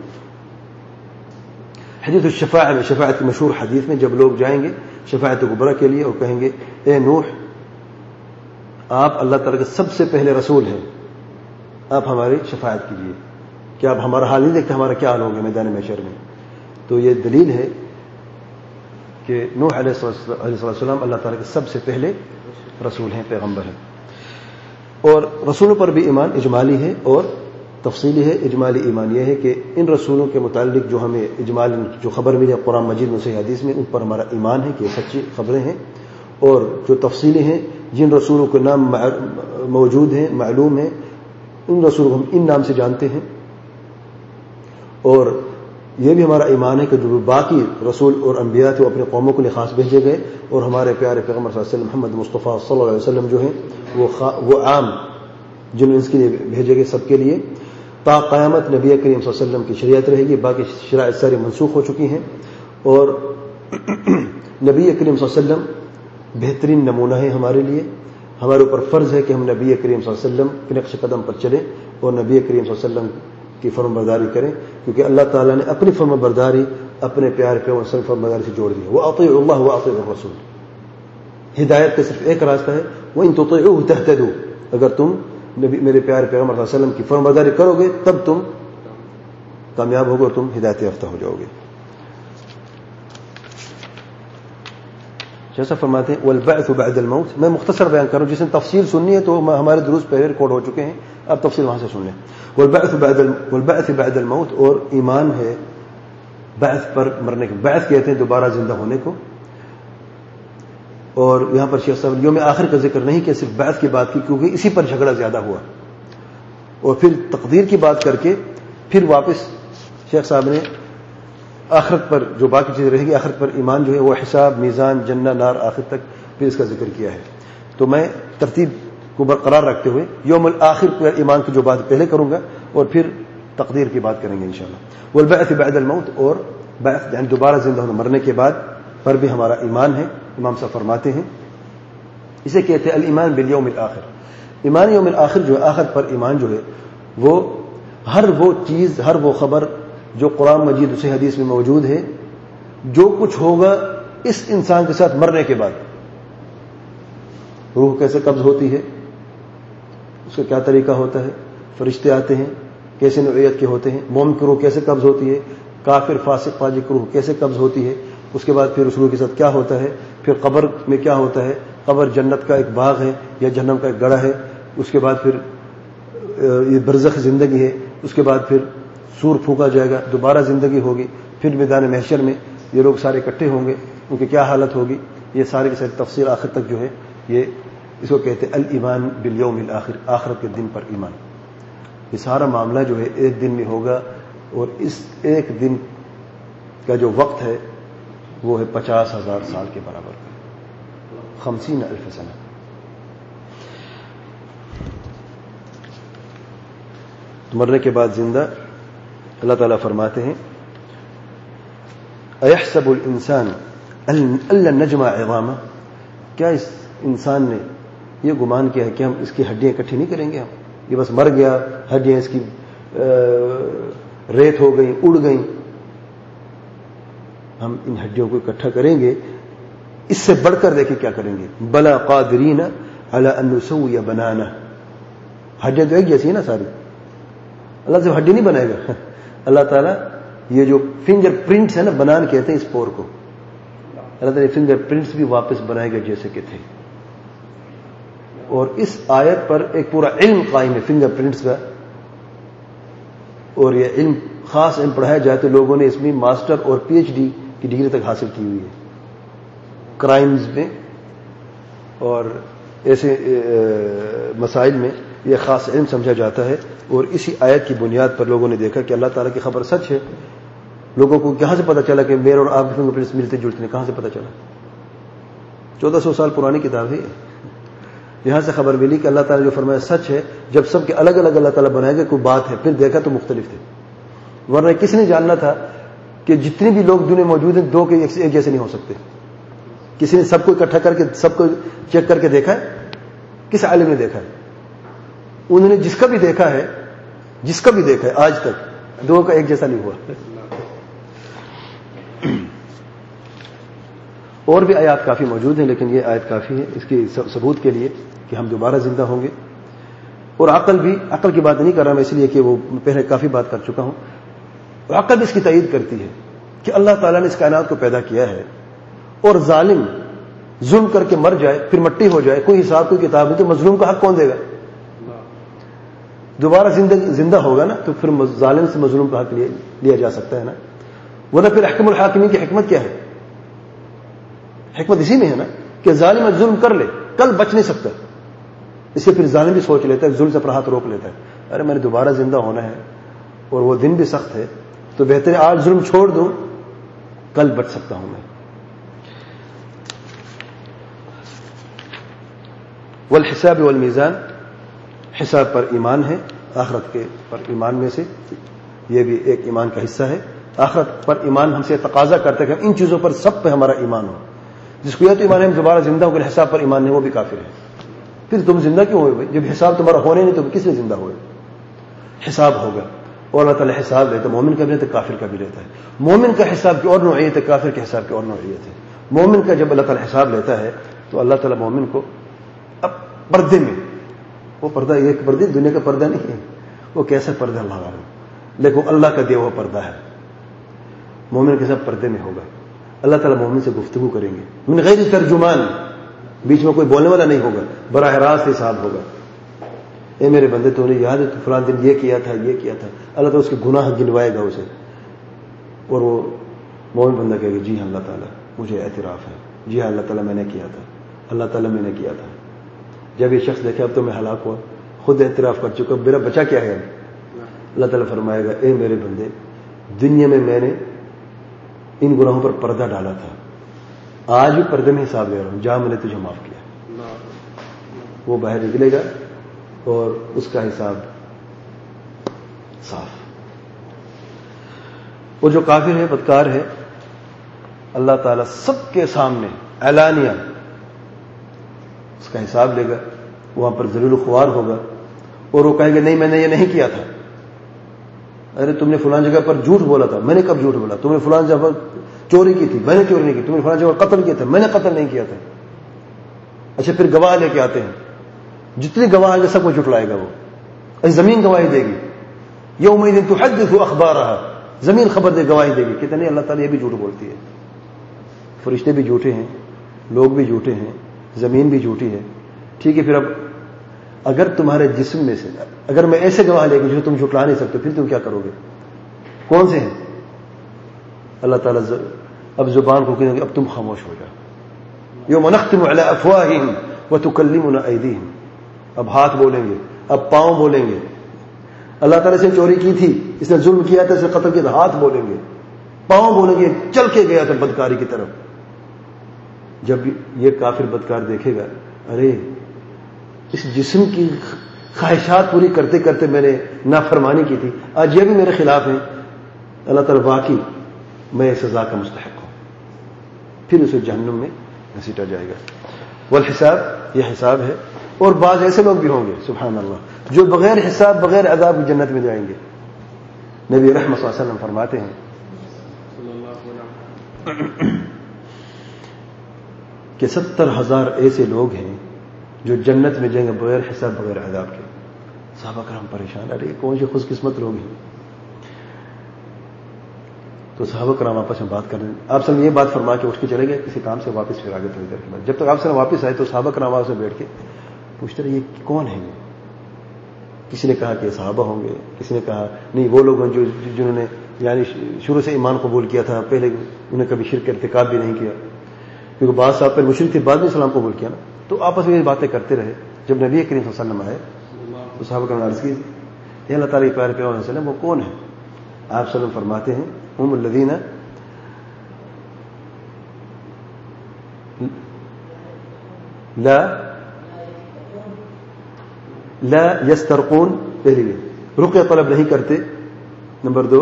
حدیث الشفاعہ میں، شفاعت کی مشہور حدیث میں، جب لوگ جائیں گے شفاعت کبریٰ کے لیے اور کہیں گے اے نوح آپ اللہ تعالیٰ کے سب سے پہلے رسول ہیں، آپ ہماری شفاعت کیجیے. کیا آپ ہمارا حال نہیں دیکھتے ہمارا کیا حال ہوگا میدان محشر میں؟ تو یہ دلیل ہے کہ نوح علیہ السلام اللہ تعالیٰ کے سب سے پہلے رسول ہیں، پیغمبر ہیں. اور رسولوں پر بھی ایمان اجمالی ہے اور تفصیلی ہے. اجمالی ایمان یہ ہے کہ ان رسولوں کے متعلق جو ہمیں اجمالی جو خبر ملی ہے قرآن مجید میں، صحیح حدیث میں، ان پر ہمارا ایمان ہے کہ یہ سچی خبریں ہیں. اور جو تفصیلی ہیں، جن رسولوں کے نام موجود ہیں، معلوم ہیں، ان رسولوں کو ہم ان نام سے جانتے ہیں. اور یہ بھی ہمارا ایمان ہے کہ جو باقی رسول اور انبیاء تھے وہ اپنے قوموں کے لیے خاص بھیجے گئے، اور ہمارے پیارے پیغمبر صلی اللہ علیہ وسلم محمد مصطفیٰ صلی اللہ علیہ وسلم جو ہیں وہ وہ عام جن اس کے لیے بھیجے گئے سب کے لیے. تا قیامت نبی کریم صلی اللہ علیہ وسلم کی شریعت رہے گی، باقی شرائط ساری منسوخ ہو چکی ہیں. اور نبی کریم صلی اللہ علیہ وسلم بہترین نمونہ ہے ہمارے لیے. ہمارے اوپر فرض ہے کہ ہم نبی کریم صلی اللہ علیہ وسلم کے نقش قدم پر چلیں اور نبی کریم صلی اللہ علیہ وسلم کی فرم برداری کریں، کیونکہ اللہ تعالیٰ نے اپنی فرم برداری اپنے پیارے پیغمبر صلی اللہ علیہ وسلم فرم برداری سے جوڑ دی. وہ اطیعوا اللہ واطیعوا الرسول. ہدایت کا صرف ایک راستہ ہے، وَإِن تُطِيعُوهُ تَهْتَدُوا. اگر تم نبی میرے پیارے پیغمبر صلی اللہ علیہ وسلم کی فرم برداری کرو گے تب تم کامیاب ہوگے اور تم ہدایت یافتہ ہو جاؤ گے. جیسا فرماتے ہیں والبعث بعد الموت. میں مختصر بیان کروں، جس نے تفصیل سننی ہے تو ہمارے دروس پہلے ریکارڈ ہو چکے ہیں، اب تفصیل وہاں سے سن لیں. والبعث بعد والبعث بعد الموت. اور ایمان ہے بعث پر، مرنے کے بعث کہتے ہیں دوبارہ زندہ ہونے کو. اور یہاں پر شیخ صاحب یوم آخر کا ذکر نہیں کہ صرف بعث کی بات کی، کیونکہ اسی پر جھگڑا زیادہ ہوا. اور پھر تقدیر کی بات کر کے پھر واپس شیخ صاحب نے آخرت پر جو باقی چیزیں رہے گی، آخرت پر ایمان جو ہے وہ حساب، میزان، جنہ، نار، آخر تک پھر اس کا ذکر کیا ہے. تو میں ترتیب کو برقرار رکھتے ہوئے یوم الآخر پر ایمان کی جو بات پہلے کروں گا اور پھر تقدیر کی بات کریں گے انشاءاللہ. والبعث بعد الموت. اور بعث یعنی دوبارہ زندہ ہونا، مرنے کے بعد پر بھی ہمارا ایمان ہے. امام صاحب فرماتے ہیں اسے کہتے ہیں الایمان بالیوم الآخر. ایمان یوم الآخر جو ہے، آخرت پر ایمان جو ہے، وہ ہر وہ چیز، ہر وہ خبر جو قرآن مجید سے حدیث میں موجود ہے، جو کچھ ہوگا اس انسان کے ساتھ مرنے کے بعد. روح کیسے قبض ہوتی ہے، اس کا کیا طریقہ ہوتا ہے، فرشتے آتے ہیں کیسے نوعیت کے ہوتے ہیں، مومن کی روح کیسے قبض ہوتی ہے، کافر فاسق فاجر کی روح کیسے قبض ہوتی ہے، اس کے بعد پھر اس روح کے ساتھ کیا ہوتا ہے، پھر قبر میں کیا ہوتا ہے، قبر جنت کا ایک باغ ہے یا جہنم کا ایک گڑھا ہے، اس کے بعد پھر یہ برزخ زندگی ہے، اس کے بعد پھر سور پھونکا جائے گا، دوبارہ زندگی ہوگی، پھر میدان محشر میں یہ لوگ سارے اکٹھے ہوں گے، ان کی کیا حالت ہوگی. یہ ساری کی ساری تفصیل آخر تک جو ہے، یہ اس کو کہتے ہیں الایمان بالیوم الآخر، آخرت کے دن پر ایمان. یہ سارا معاملہ جو ہے ایک دن میں ہوگا، اور اس ایک دن کا جو وقت ہے وہ ہے پچاس ہزار سال کے برابر، خمسین الف سنہ. مرنے کے بعد زندہ. اللہ تعالیٰ فرماتے ہیں ایحسب الانسان الا نجمع عظامہ. کیا اس انسان نے یہ گمان کیا ہے کہ ہم اس کی ہڈیاں اکٹھی نہیں کریں گے، ہم یہ بس مر گیا، ہڈیاں اس کی ریت ہو گئیں، اڑ گئیں، ہم ان ہڈیوں کو اکٹھا کریں گے. اس سے بڑھ کر دیکھیں کیا کریں گے. بلا قادرین علی ان نسوی بنانہ. ہڈیاں تو ایک جیسی ہے نا ساری، اللہ سے ہڈی نہیں بنائے گا. اللہ تعالیٰ یہ جو فنگر پرنٹس ہے نا، بنان کہتے ہیں اس پور کو، اللہ تعالیٰ فنگر پرنٹس بھی واپس بنائے گا جیسے کہ تھے. اور اس آیت پر ایک پورا علم قائم ہے فنگر پرنٹس کا، اور یہ علم خاص علم پڑھایا جائے تو لوگوں نے اس میں ماسٹر اور پی ایچ ڈی کی ڈگری تک حاصل کی ہوئی ہے کرائمز میں اور ایسے مسائل میں. یہ خاص علم سمجھا جاتا ہے. اور اسی آیت کی بنیاد پر لوگوں نے دیکھا کہ اللہ تعالیٰ کی خبر سچ ہے. لوگوں کو کہاں سے پتا چلا کہ میرے اور آپ کے فنگر پرنٹس ملتے جلتے ہیں؟ کہاں سے پتا چلا؟ چودہ سو سال پرانی کتاب ہے. یہاں سے خبر ملی کہ اللہ تعالیٰ جو فرمایا سچ ہے. جب سب کے الگ الگ اللہ تعالیٰ بنائے گا کوئی بات ہے، پھر دیکھا تو مختلف تھے. ورنہ کس نے جاننا تھا کہ جتنے بھی لوگ دنیا موجود ہیں دو کے ایک جیسے نہیں ہو سکتے؟ کسی نے سب کو اکٹھا کر کے سب کو چیک کر کے دیکھا ہے؟ کس عالم نے دیکھا ہے؟ انہوں نے جس کا بھی دیکھا ہے جس کا بھی دیکھا ہے آج تک دو کا ایک جیسا نہیں ہوا. اور بھی آیات کافی موجود ہیں لیکن یہ آیت کافی ہے اس کی ثبوت کے لیے کہ ہم دوبارہ زندہ ہوں گے. اور عقل بھی, عقل کی بات نہیں کر رہا میں اس لیے کہ وہ پہلے کافی بات کر چکا ہوں. عقل بھی اس کی تائید کرتی ہے کہ اللہ تعالیٰ نے اس کائنات کو پیدا کیا ہے اور ظالم ظلم کر کے مر جائے پھر مٹی ہو جائے, کوئی حساب کوئی کتاب نہیں, تو مظلوم کا حق کون دے گا؟ دوبارہ زندہ زندہ ہوگا نا تو پھر ظالم سے مظلوم کا حق لیا جا سکتا ہے نا. ورنہ پھر احکم الحاکمین کی حکمت کیا ہے؟ حکمت اسی میں ہے نا کہ ظالم ظلم کر لے کل بچ نہیں سکتا, اس سے پھر ظالم بھی سوچ لیتا ہے, ظلم سے اپنا ہاتھ روک لیتا ہے, ارے میں نے دوبارہ زندہ ہونا ہے اور وہ دن بھی سخت ہے تو بہتر ہے آج ظلم چھوڑ دوں, کل بچ سکتا ہوں میں. والحساب والمیزان, حساب پر ایمان ہے, آخرت کے پر ایمان میں سے یہ بھی ایک ایمان کا حصہ ہے. آخرت پر ایمان ہم سے تقاضا کرتا ہے کہ ان چیزوں پر سب پہ ہمارا ایمان ہو. جس کو یہ تو ایمان ہے ہم دوبارہ زندہ ہو گئے, حساب پر ایمان ہے وہ بھی کافر ہے. پھر تم زندہ کیوں ہوئے بھائی؟ جب حساب تمہارا ہونے نہیں تو کس لیے زندہ ہوئے؟ حساب ہوگا اور اللہ تعالیٰ حساب لیتا ہے, مومن کا بھی لیتا ہے کافر کا بھی لیتا ہے. مومن کا حساب کی اور نوعیت ہے, کافر کے حساب کی اور نوعیت ہے. مومن کا جب اللہ تعالیٰ حساب لیتا ہے تو اللہ تعالیٰ مومن کو اب پردے میں, وہ پردہ ایک پردے دنیا کا پردہ نہیں ہے, وہ کیسا پردہ اللہ عالم, لیکن اللہ کا دیا ہوا پردہ ہے. مومن کے ساتھ پردے میں ہوگا, اللہ تعالیٰ مومن سے گفتگو کریں گے من غیر ترجمان, بیچ میں کوئی بولنے والا نہیں ہوگا, براہ راست حساب ہوگا. اے میرے بندے تو نے یاد ہے تو فلاں دن یہ کیا تھا یہ کیا تھا, اللہ تعالیٰ اس کے گناہ گنوائے گا اسے, اور وہ مومن بندہ کہے گا جی ہاں اللہ تعالیٰ مجھے اعتراف ہے, جی ہاں اللہ تعالیٰ میں نے کیا تھا, اللہ تعالیٰ میں نے کیا تھا. جب یہ شخص دیکھے اب تو میں ہلاک ہوا, خود اعتراف کر چکا, میرا بچا کیا ہے؟ اللہ تعالیٰ فرمائے گا اے میرے بندے دنیا میں میں نے ان گناہوں پر پردہ ڈالا تھا, آج بھی پردے میں حساب لے رہا ہوں, جا میں نے تجھے معاف کیا. وہ باہر نکلے گا اور اس کا حساب صاف. وہ جو کافر ہے بدکار ہے, اللہ تعالیٰ سب کے سامنے اعلانیہ اس کا حساب لے گا, وہاں پر ذلیل خوار ہوگا اور وہ کہیں گے نہیں میں نے یہ نہیں کیا تھا. ارے تم نے فلان جگہ پر جھوٹ بولا تھا, میں نے کب جھوٹ بولا؟ تم نے فلان جگہ پر چوری کی تھی, میں نے چوری نہیں کی. تم نے فلان جگہ پر قتل کیا تھا, میں نے قتل نہیں کیا تھا. اچھا پھر گواہ لے کے آتے ہیں, جتنے گواہ آئیں گے سب کو جھٹلائے گا وہ. اچھا زمین گواہی دے گی, یومئذ تحدث اخبارها, زمین خبر دے گواہی دے گی. کہتے نہیں اللہ تعالیٰ یہ بھی جھوٹ بولتی ہے. فرشتے بھی جھوٹے ہیں, لوگ بھی جھوٹے ہیں, زمین بھی جھوٹی ہے. ٹھیک ہے پھر اب اگر تمہارے جسم میں سے اگر میں ایسے گواہ لے گی جو تم جھٹلا نہیں سکتے, پھر تم کیا کرو گے؟ کون سے ہیں؟ اللہ تعالیٰ اب زبان کو کہیں گے اب تم خاموش ہو جاؤ. یوم نختم علی افواہہم وتکلمنا ایدیہم, اب ہاتھ بولیں گے, اب پاؤں بولیں گے. اللہ تعالیٰ سے چوری کی تھی, اس نے ظلم کیا تھا, اس نے قتل کیا تھا, ہاتھ بولیں گے, پاؤں بولیں گے, چل کے گیا تھا بدکاری کی طرف. جب یہ کافر بدکار دیکھے گا ارے اس جسم کی خواہشات پوری کرتے کرتے میں نے نافرمانی کی تھی, آج یہ بھی میرے خلاف ہیں, اللہ تعالیٰ واقعی میں سزا کا مستحق ہوں. پھر اسے جہنم میں گھسیٹا جائے گا. والحساب, یہ حساب ہے. اور بعض ایسے لوگ بھی ہوں گے سبحان اللہ جو بغیر حساب بغیر عذاب کی جنت میں جائیں گے. نبی رحمت صلی اللہ علیہ وسلم فرماتے ہیں کہ ستر ہزار ایسے لوگ ہیں جو جنت میں جائیں گے بغیر حساب بغیر عذاب کے. صحابہ کرام پریشان, ارے کون سے خوش قسمت لوگ ہیں. تو صحابہ کرام آپس میں بات کر رہے ہیں. آپ صلی اللہ یہ بات فرما کے اٹھ کے چلے گئے کسی کام سے, واپس پھر آگے تھوڑی دیر کے بعد جب تک آپ صلی اللہ واپس آئے تو صحابہ کرام آپس میں بیٹھ کے پوچھتے رہے یہ کون ہیں یہ. کسی نے کہا کہ صحابہ ہوں گے, کسی نے کہا نہیں وہ لوگ ہیں جو جنہوں نے یعنی شروع سے ایمان قبول کیا تھا, پہلے انہیں کبھی شرک کا ارتکاب بھی نہیں کیا, کیونکہ بعض صاحب پہ مشرک تھے بعد میں اسلام قبول کیا نا. تو آپس میں یہ باتیں کرتے رہے. جب نبی کریم صلی اللہ علیہ وسلم آئے تو صحابہ کرام نے عرض کی اے اللہ تعالیٰ کے پیارے پیغمبر صلی اللہ علیہ وسلم وہ کون ہے؟ آپ صلی اللہ علیہ وسلم فرماتے ہیں ہم الذین لا لا یسترقون, پہلی رقیہ طلب نہیں کرتے. نمبر دو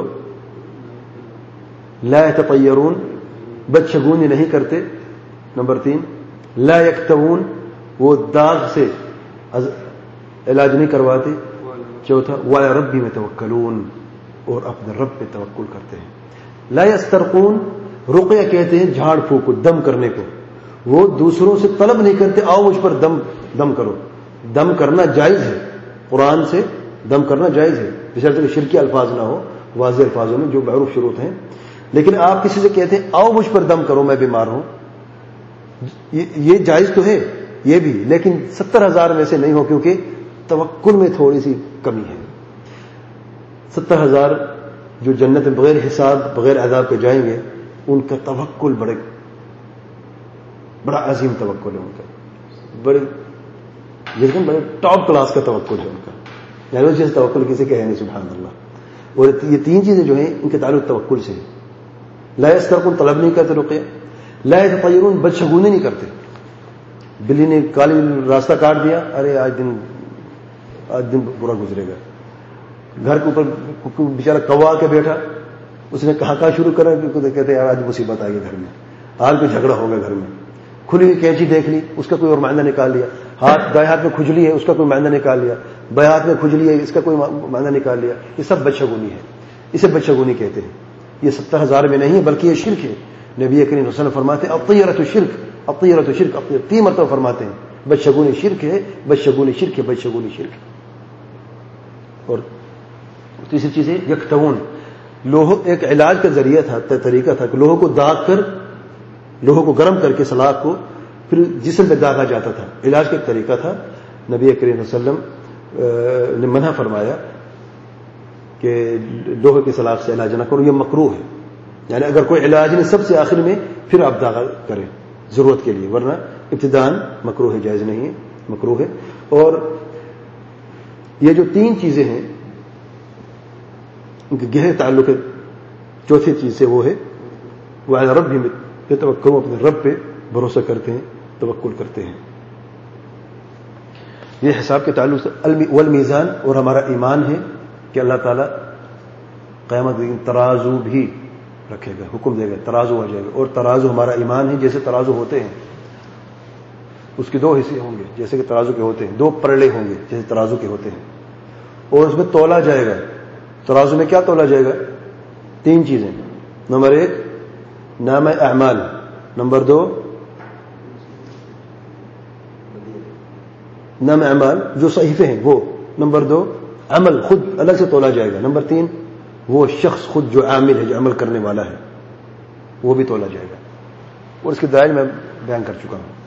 لا یتطیرون, بدشگونی نہیں کرتے. نمبر تین لا یکتوون, وہ داغ سے علاج نہیں کرواتے. چوتھا وعلی ربہم یتوکلون، اور اپنے رب پہ توکل کرتے ہیں۔ لا یسترقون، رقیہ کہتے ہیں جھاڑ پھونک کو، دم کرنے کو، وہ دوسروں سے طلب نہیں کرتے آؤ مجھ پر دم دم کرو۔ دم کرنا جائز ہے، قرآن سے دم کرنا جائز ہے، بشرط کہ شرکی الفاظ نہ ہو، واضح الفاظوں میں جو معروف شروط ہیں۔ لیکن آپ کسی سے کہتے ہیں آؤ مجھ پر دم کرو میں بیمار ہوں، یہ جائز تو ہے یہ بھی، لیکن ستر ہزار میں سے نہیں ہو، کیونکہ توکل میں تھوڑی سی کمی ہے۔ ستر ہزار جو جنت میں بغیر حساب بغیر عذاب کے جائیں گے، ان کا توکل بڑے بڑا عظیم توکل ہے ان کا، بڑے لیکن بڑے ٹاپ کلاس کا توکل ہے ان کا، یعنی اس جیسے توکل کسی کہے نہیں، سبحان اللہ۔ اور یہ تین چیزیں جو ہیں ان کے تعلق توکل سے ہیں۔ لا یسترقون، طلب نہیں کرتے رقیہ، لا یتطیرون، بدشگونی نہیں کرتے۔ بلی نے کالی راستہ کاٹ دیا، ارے آج دن آج دن برا گزرے گا۔ گھر کے اوپر بیچارہ کوا کے بیٹھا، اس نے کہاں کہاں شروع کرا، کہتے ہیں آج مصیبت آئی گھر میں، آج کوئی جھگڑا ہوگا گھر میں۔ کھلی ہوئی کینچی دیکھ لی، اس کا کوئی اور معنی نکال لیا۔ ہاتھ دائیں ہاتھ میں کھجلی ہے، اس کا کوئی معنی نکال لیا۔ بائیں ہاتھ میں کھجلی ہے، اس کا کوئی معنی نکال لیا۔ یہ سب بدشگونی ہے، اسے بدشگونی کہتے ہیں۔ یہ ستر ہزار میں نہیں ہے بلکہ یہ شرک ہے۔ نبی کریم صلی اللہ علیہ وسلم فرماتے ہیں الطیرۃ شرک، الطیرۃ شرک، تین مرتبہ فرماتے ہیں بدشگونی شرک ہے، بدشگونی شرک ہے، بدشگونی شرک ہے۔ اور تیسری چیز ہے یکتوون، لوہوں ایک علاج کا ذریعہ تھا، طریقہ تھا کہ لوہوں کو داغ کر، لوہوں کو گرم کر کے سلاخ کو پھر جسم پہ داغا جاتا تھا، علاج کا ایک طریقہ تھا۔ نبی کریم صلی اللہ علیہ وسلم نے منع فرمایا کہ لوہے کے سلاخ سے علاج نہ کرو، یہ مکروہ ہے۔ یعنی اگر کوئی علاج نہیں سب سے آخر میں پھر آپ داغا کریں ضرورت کے لیے، ورنہ ابتداءً مکروہ ہے، جائز نہیں ہے، مکروہ ہے۔ اور یہ جو تین چیزیں ہیں ان کے گہرے تعلق ہے چوتھی چیز سے، وہ ہے وعلی ربہم یتوکلون، اپنے رب پہ بھروسہ کرتے ہیں، توکل کرتے ہیں۔ یہ حساب کے تعلق سے والمیزان، اور ہمارا ایمان ہے کہ اللہ تعالیٰ قیامت کے دن ترازو بھی رکھے گا، حکم دے گا، ترازو آ جائے گا۔ اور ترازو ہمارا ایمان ہے، جیسے ترازو ہوتے ہیں اس کے دو حصے ہوں گے جیسے کہ ترازو کے ہوتے ہیں، دو پرلے ہوں گے جیسے ترازو کے ہوتے ہیں، اور اس میں تولا جائے گا۔ ترازو میں کیا تولا جائے گا؟ تین چیزیں، نمبر ایک نام اعمال، نمبر دو نام اعمال جو صحیفے ہیں وہ، نمبر دو عمل خود الگ سے تولا جائے گا، نمبر تین وہ شخص خود جو عامل ہے، جو عمل کرنے والا ہے، وہ بھی تولا جائے گا۔ اور اس کے دلائل میں بیان کر چکا ہوں۔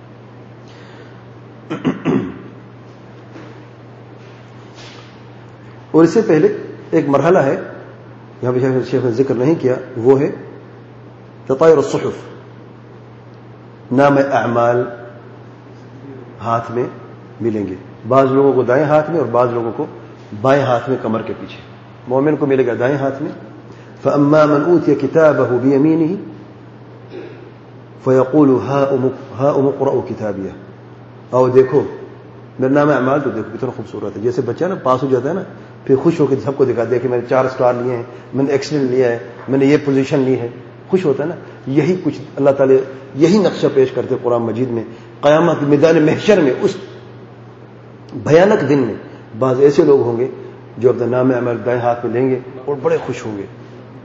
اور اس سے پہلے ایک مرحلہ ہے یہاں پہ شیخ نے ذکر نہیں کیا، وہ ہے تطایر الصحف، نام اعمال ہاتھ میں ملیں گے، بعض لوگوں کو دائیں ہاتھ میں اور بعض لوگوں کو بائیں ہاتھ میں کمر کے پیچھے۔ مومن کو ملے گا دائیں ہاتھ میں، فَأَمَّا مَنْ أُوتِيَ كِتَابَهُ بِيَمِينِهِ فَيَقُولُ هَاؤُمُ اقْرَءُوا كِتَابِيَهْ، آؤ دیکھو میرا نام اعمال، تو دیکھو کتنا خوبصورت ہے۔ جیسے بچہ نا پاس ہو جاتا ہے نا، پھر خوش ہو کے سب کو دکھا دے کہ میں نے چار اسٹار لیے ہیں، میں نے ایکسیلنٹ لیا ہے، میں نے یہ پوزیشن لی ہے، خوش ہوتا ہے نا۔ یہی کچھ اللہ تعالیٰ یہی نقشہ پیش کرتے قرآن مجید میں۔ قیامت میدان محشر میں اس بھیانک دن میں بعض ایسے لوگ ہوں گے جو اپنا نام اعمال دائیں ہاتھ میں لیں گے اور بڑے خوش ہوں گے۔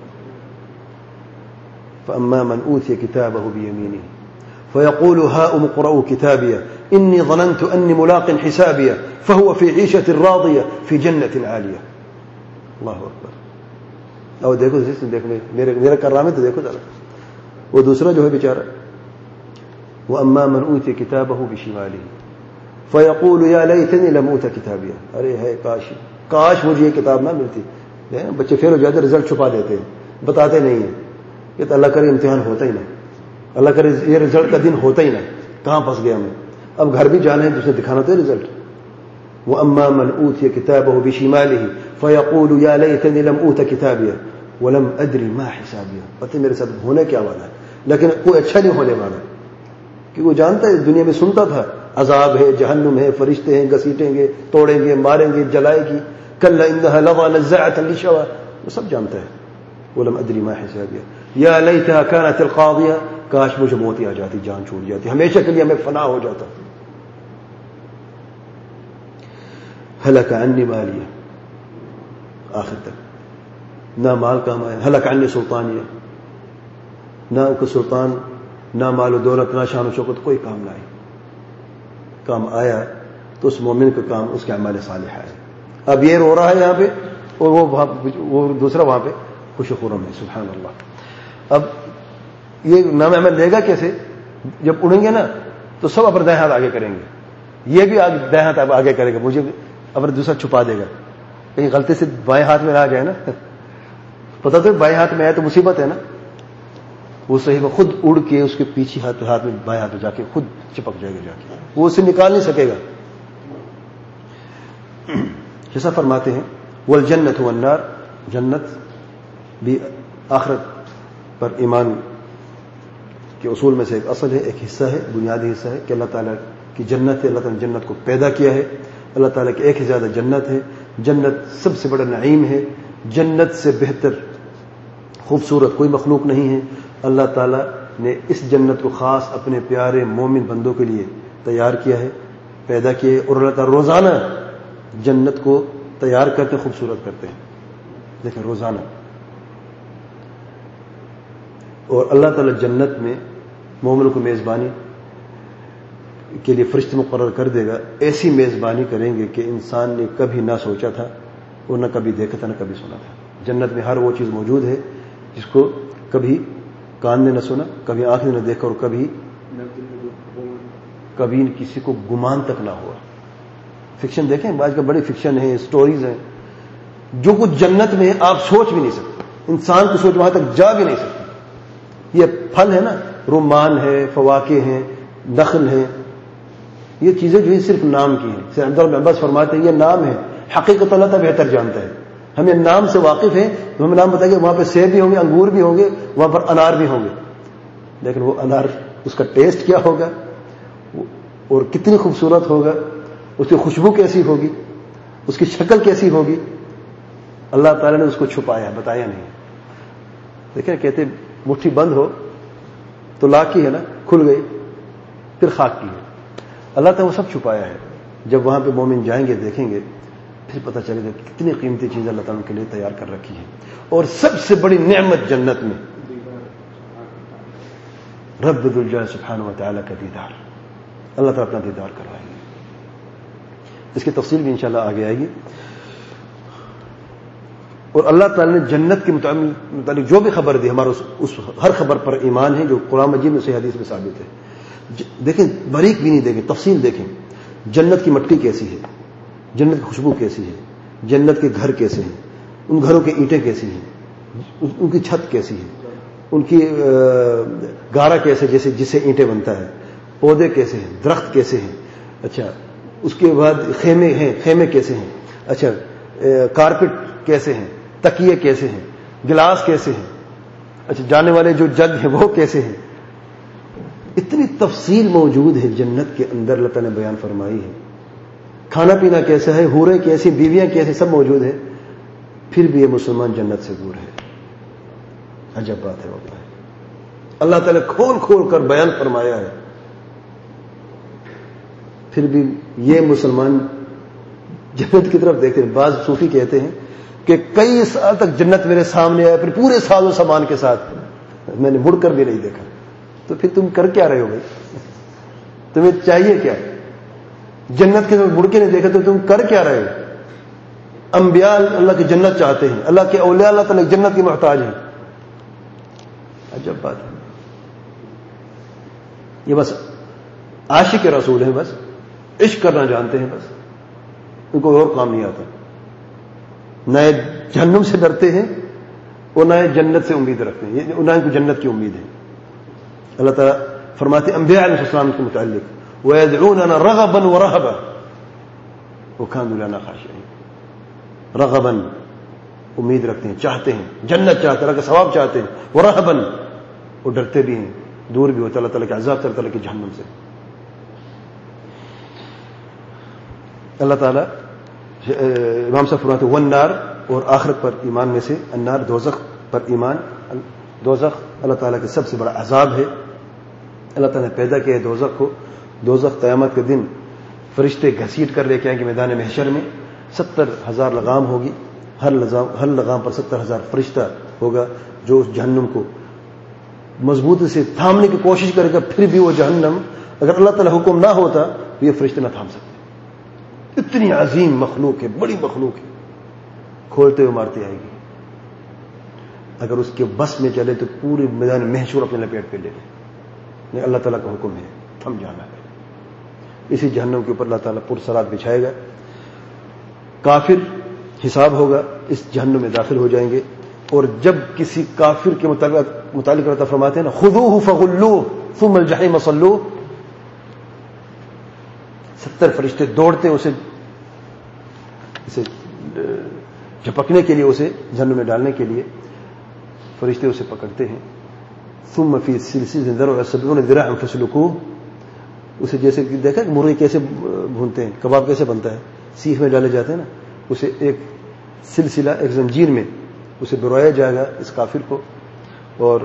فَأَمَّا مَنْ أُوتِيَ كِتَابَهُ بِيَمِينِهِ فَيَقُولُ هَاؤُمُ اقْرَءُوا كِتَابِيَهْ إِنِّي ظَنَنْتُ أَنِّي مُلَاقٍ حِسَابِيَهْ فَهُوَ فِي عِيشَةٍ رَاضِيَةٍ فِي جَنَّةٍ عَالِيَةٍ۔ اللہ اکبر۔ اور دیکھو دیکھو میرے میرا کرامت تو دیکھو ذرا۔ وہ دوسرا جو ہے بیچارہ، وَأَمَّا مَنْ أُوتِيَ كِتَابَهُ بِشِمَالِهِ فَيَقُولُ يَا لَيْتَنِي لَمْ أُوتَ كِتَابِيَهْ، ارے ہے کاش کاش مجھے یہ کتاب نہ ملتی۔ بچے فیل ہو جاتے، رزلٹ چھپا دیتے ہیں، بتاتے نہیں ہیں کہ اللہ کرے امتحان ہوتا ہی نہیں، اللہ کرے یہ رزلٹ کا دن ہوتا ہی نہیں، کہاں پھنس گیا میں، اب گھر بھی جانا ہے جسے دکھانا تو رزلٹ۔ وَأَمَّا مَنْ أُوتِيَ كِتَابَهُ بِشِمَالِهِ فَيَقُولُ يَا لَيْتَنِي لَمْ أُوتَ كِتَابِيَهْ وَلَمْ أَدْرِ مَا حِسَابِيَهْ، پتہ میرے ساتھ ہونے کیا والا ہے، لیکن کوئی اچھا نہیں ہونے والا، کہ وہ جانتا ہے دنیا میں سنتا تھا عذاب ہے، جہنم ہے، فرشتے ہیں، گھسیٹیں گے، توڑیں گے، ماریں گے، جلائے گی، کلا انها لظى نزاعة للشوى، وہ سب جانتا ہے۔ ولم ادری ما حسابیہ، یا لیتها كانت القاضیہ، کاش مجھے موت ہی آ جاتی، جان چھوٹ جاتی، ہمیشہ کے لیے میں فنا ہو جاتا۔ هلك عني مالیہ، آخر تک نہ مال کام آیا. ہلک عنی سلطانیہ، نہ ان کا سلطان، نہ مال و دولت، نہ شان و شوکت، کوئی کام نہ آئی. کام آیا تو اس مومن کا کام اس کے اعمال صالحہ ہے. اب یہ رو رہا ہے یہاں پہ اور وہ وہ دوسرا وہاں پہ خوش و خرم ہے. سبحان اللہ. اب یہ نام عمل لے گا کیسے؟ جب اڑیں گے نا تو سب اپنا دائیں ہاتھ آگے کریں گے، یہ بھی دائیں ہاتھ آگے کرے گا، مجھے اپنا دوسرا چھپا دے گا، کہیں غلطی سے بائیں ہاتھ میں نہ آ جائے نا. پتا تو بائیں ہاتھ میں آئے تو مصیبت ہے نا. وہ صحیح وہ خود اڑ کے اس کے پیچھے ہاتھ ہاتھ میں بائیں ہاتھ میں جا کے خود چپک جائے گا، جا کے وہ اسے نکال نہیں سکے گا. جیسا فرماتے ہیں والجنت والنار، جنت بھی آخرت پر ایمان کے اصول میں سے ایک اصل ہے، ایک حصہ ہے، بنیادی حصہ ہے کہ اللہ تعالیٰ کی جنت ہے. اللہ تعالیٰ نے جنت کو پیدا کیا ہے. اللہ تعالیٰ کی ایک ہی زیادہ جنت ہے. جنت سب سے بڑا نعیم ہے. جنت سے بہتر خوبصورت کوئی مخلوق نہیں ہے. اللہ تعالیٰ نے اس جنت کو خاص اپنے پیارے مومن بندوں کے لیے تیار کیا ہے، پیدا کیا ہے. اور اللہ تعالیٰ روزانہ جنت کو تیار کرتے، خوبصورت کرتے ہیں. دیکھیں روزانہ. اور اللہ تعالیٰ جنت میں مومنوں کو میزبانی کے لیے فرشتے مقرر کر دے گا. ایسی میزبانی کریں گے کہ انسان نے کبھی نہ سوچا تھا اور نہ کبھی دیکھا تھا، نہ کبھی سنا تھا. جنت میں ہر وہ چیز موجود ہے جس کو کبھی کان نے نہ سنا، کبھی آنکھ نے نہ دیکھا، اور کبھی کبھی کسی کو گمان تک نہ ہوا. فکشن دیکھیں، بعض کا بڑی فکشن ہے، سٹوریز ہیں. جو کچھ جنت میں ہے آپ سوچ بھی نہیں سکتے. انسان کی سوچ وہاں تک جا بھی نہیں سکتی. یہ پھل ہے نا، رمان ہے، فواکہ ہیں، نخل ہیں، یہ چیزیں جو ہے صرف نام کی ہیں. سید عبداللہ بن عباس فرماتے ہیں یہ نام ہے، حقیقت اللہ تعالیٰ بہتر جانتا ہے. ہمیں نام سے واقف ہیں تو ہمیں نام بتائیں گے وہاں پہ سیب بھی ہوں گے، انگور بھی ہوں گے، وہاں پر انار بھی ہوں گے. لیکن وہ انار اس کا ٹیسٹ کیا ہوگا اور کتنی خوبصورت ہوگا، اس کی خوشبو کیسی ہوگی، اس کی شکل کیسی ہوگی، اللہ تعالیٰ نے اس کو چھپایا، بتایا نہیں. دیکھیں کہتے مٹھی بند ہو تو لاکھ کی ہے نا، کھل گئی پھر خاک کی ہے. اللہ تعالیٰ وہ سب چھپایا ہے. جب وہاں پہ مومن جائیں گے دیکھیں گے پھر پتہ چلے گا کتنی قیمتی چیز اللہ تعالیٰ کے لیے تیار کر رکھی ہے. اور سب سے بڑی نعمت جنت میں رب ذو الجلال سبحانہ و تعالیٰ کا دیدار. اللہ تعالیٰ اپنا دیدار کروائیں گے. اس کی تفصیل بھی انشاءاللہ آگے آئے گی. اور اللہ تعالیٰ نے جنت کے متعلق جو بھی خبر دی، ہمارا اس, اس ہر خبر پر ایمان ہے جو قرآن مجید میں سے حدیث میں ثابت ہے. دیکھیں باریک بھی نہیں دیکھیں، تفصیل دیکھیں. جنت کی مٹی کیسی ہے، جنت کی خوشبو کیسی ہے، جنت کے گھر کیسے ہیں، ان گھروں کی اینٹیں کیسی ہیں، ان کی چھت کیسی ہے، ان کی گارا کیسے جیسے جس سے اینٹیں بنتا ہے، پودے کیسے ہیں، درخت کیسے ہیں. اچھا اس کے بعد خیمے ہیں، خیمے کیسے ہیں. اچھا کارپٹ کیسے ہیں، تکیے کیسے ہیں، گلاس کیسے ہیں. اچھا جانے والے جو جگ ہیں وہ کیسے ہیں. اتنی تفصیل موجود ہے جنت کے اندر، اللہ تعالیٰ نے بیان فرمائی ہے. کھانا پینا کیسا ہے، حوریں کیسی، بیویاں کیسی، سب موجود ہے. پھر بھی یہ مسلمان جنت سے دور ہے. عجب بات ہے واللہ. اللہ تعالیٰ کھول کھول کر بیان فرمایا ہے، پھر بھی یہ مسلمان جنت کی طرف دیکھتے ہیں. بعض صوفی کہتے ہیں کہ کئی سال تک جنت میرے سامنے آیا، پھر پورے ساز و سامان کے ساتھ میں نے مڑ کر بھی نہیں دیکھا. تو پھر تم کر کیا رہے ہو بھائی؟ تمہیں چاہیے کیا؟ جنت کے مڑ کے نہیں دیکھا تو تم کر کیا رہے ہو؟ انبیاء اللہ کی جنت چاہتے ہیں، اللہ کے اولیاء اللہ تعالیٰ جنت کی محتاج ہیں. عجب بات ہے. یہ بس عاشق رسول ہیں، بس عشق کرنا جانتے ہیں، بس ان کو اور کام نہیں آتا. نئے جہنم سے ڈرتے ہیں اور نئے جنت سے امید رکھتے ہیں، نہ ان کو جنت کی امید ہے. اللہ تعالیٰ فرماتے انبیاء علیہ السلام کے متعلق وَيَدْعُونَنَا رَغَبًا وَرَهَبًا وَكَانُوا لَنَا خَاشِعِينَ. رغباً امید رکھتے ہیں، چاہتے ہیں، جنت چاہتے ہیں، اللہ کا ثواب چاہتے ہیں. وَرَهَبًا اور ڈرتے بھی ہیں، دور بھی ہوتا اللہ تعالیٰ کے عذاب سے، اللہ تعالیٰ کی جہنم سے. اللہ تعالیٰ امام صاحب فرماتے ہیں والنار اور آخرت پر ایمان میں سے النار دوزخ پر ایمان. دوزخ اللہ تعالیٰ کے سب سے بڑا عذاب ہے. اللہ تعالیٰ نے پیدا کیا ہے دوزخ کو. دوزخ قیامت کے دن فرشتے گھسیٹ کر لے کے آئیں گے میدان محشر میں. ستر ہزار لگام ہوگی، ہر لگام ہر لگام پر ستر ہزار فرشتہ ہوگا جو اس جہنم کو مضبوطی سے تھامنے کی کوشش کرے گا. پھر بھی وہ جہنم اگر اللہ تعالیٰ حکم نہ ہوتا تو یہ فرشتے نہ تھام سکتے. اتنی عظیم مخلوق ہے, بڑی مخلوق ہے, کھولتے ہوئے مارتی آئے گی. اگر اس کے بس میں چلے تو پورے میدان محشور اپنے لپیٹ پہ لے لے. نہیں, اللہ تعالیٰ کا حکم ہے, تھم جانا ہے. اسی جہنم کے اوپر اللہ تعالیٰ پرسرات بچھائے گا. کافر حساب ہوگا, اس جہنم میں داخل ہو جائیں گے. اور جب کسی کافر کے متعلق متعلق اللہ فرماتے ہیں نا خذوہ فغلوہ ثم الجحیم صلوہ, ستر فرشتے دوڑتے اسے اسے جھپکنے کے لیے, اسے جہنم میں ڈالنے کے لیے فرشتے اسے پکڑتے ہیں. ثم فی سلسلۃ ذرعها سبعون ذراعا فاسلکوہ, اسے جیسے دیکھا کہ مرغی کیسے بھونتے ہیں, کباب کیسے بنتا ہے, سیخ میں ڈالے جاتے ہیں نا, اسے ایک سلسلہ ایک زنجیر میں اسے برویا جائے گا اس کافر کو. اور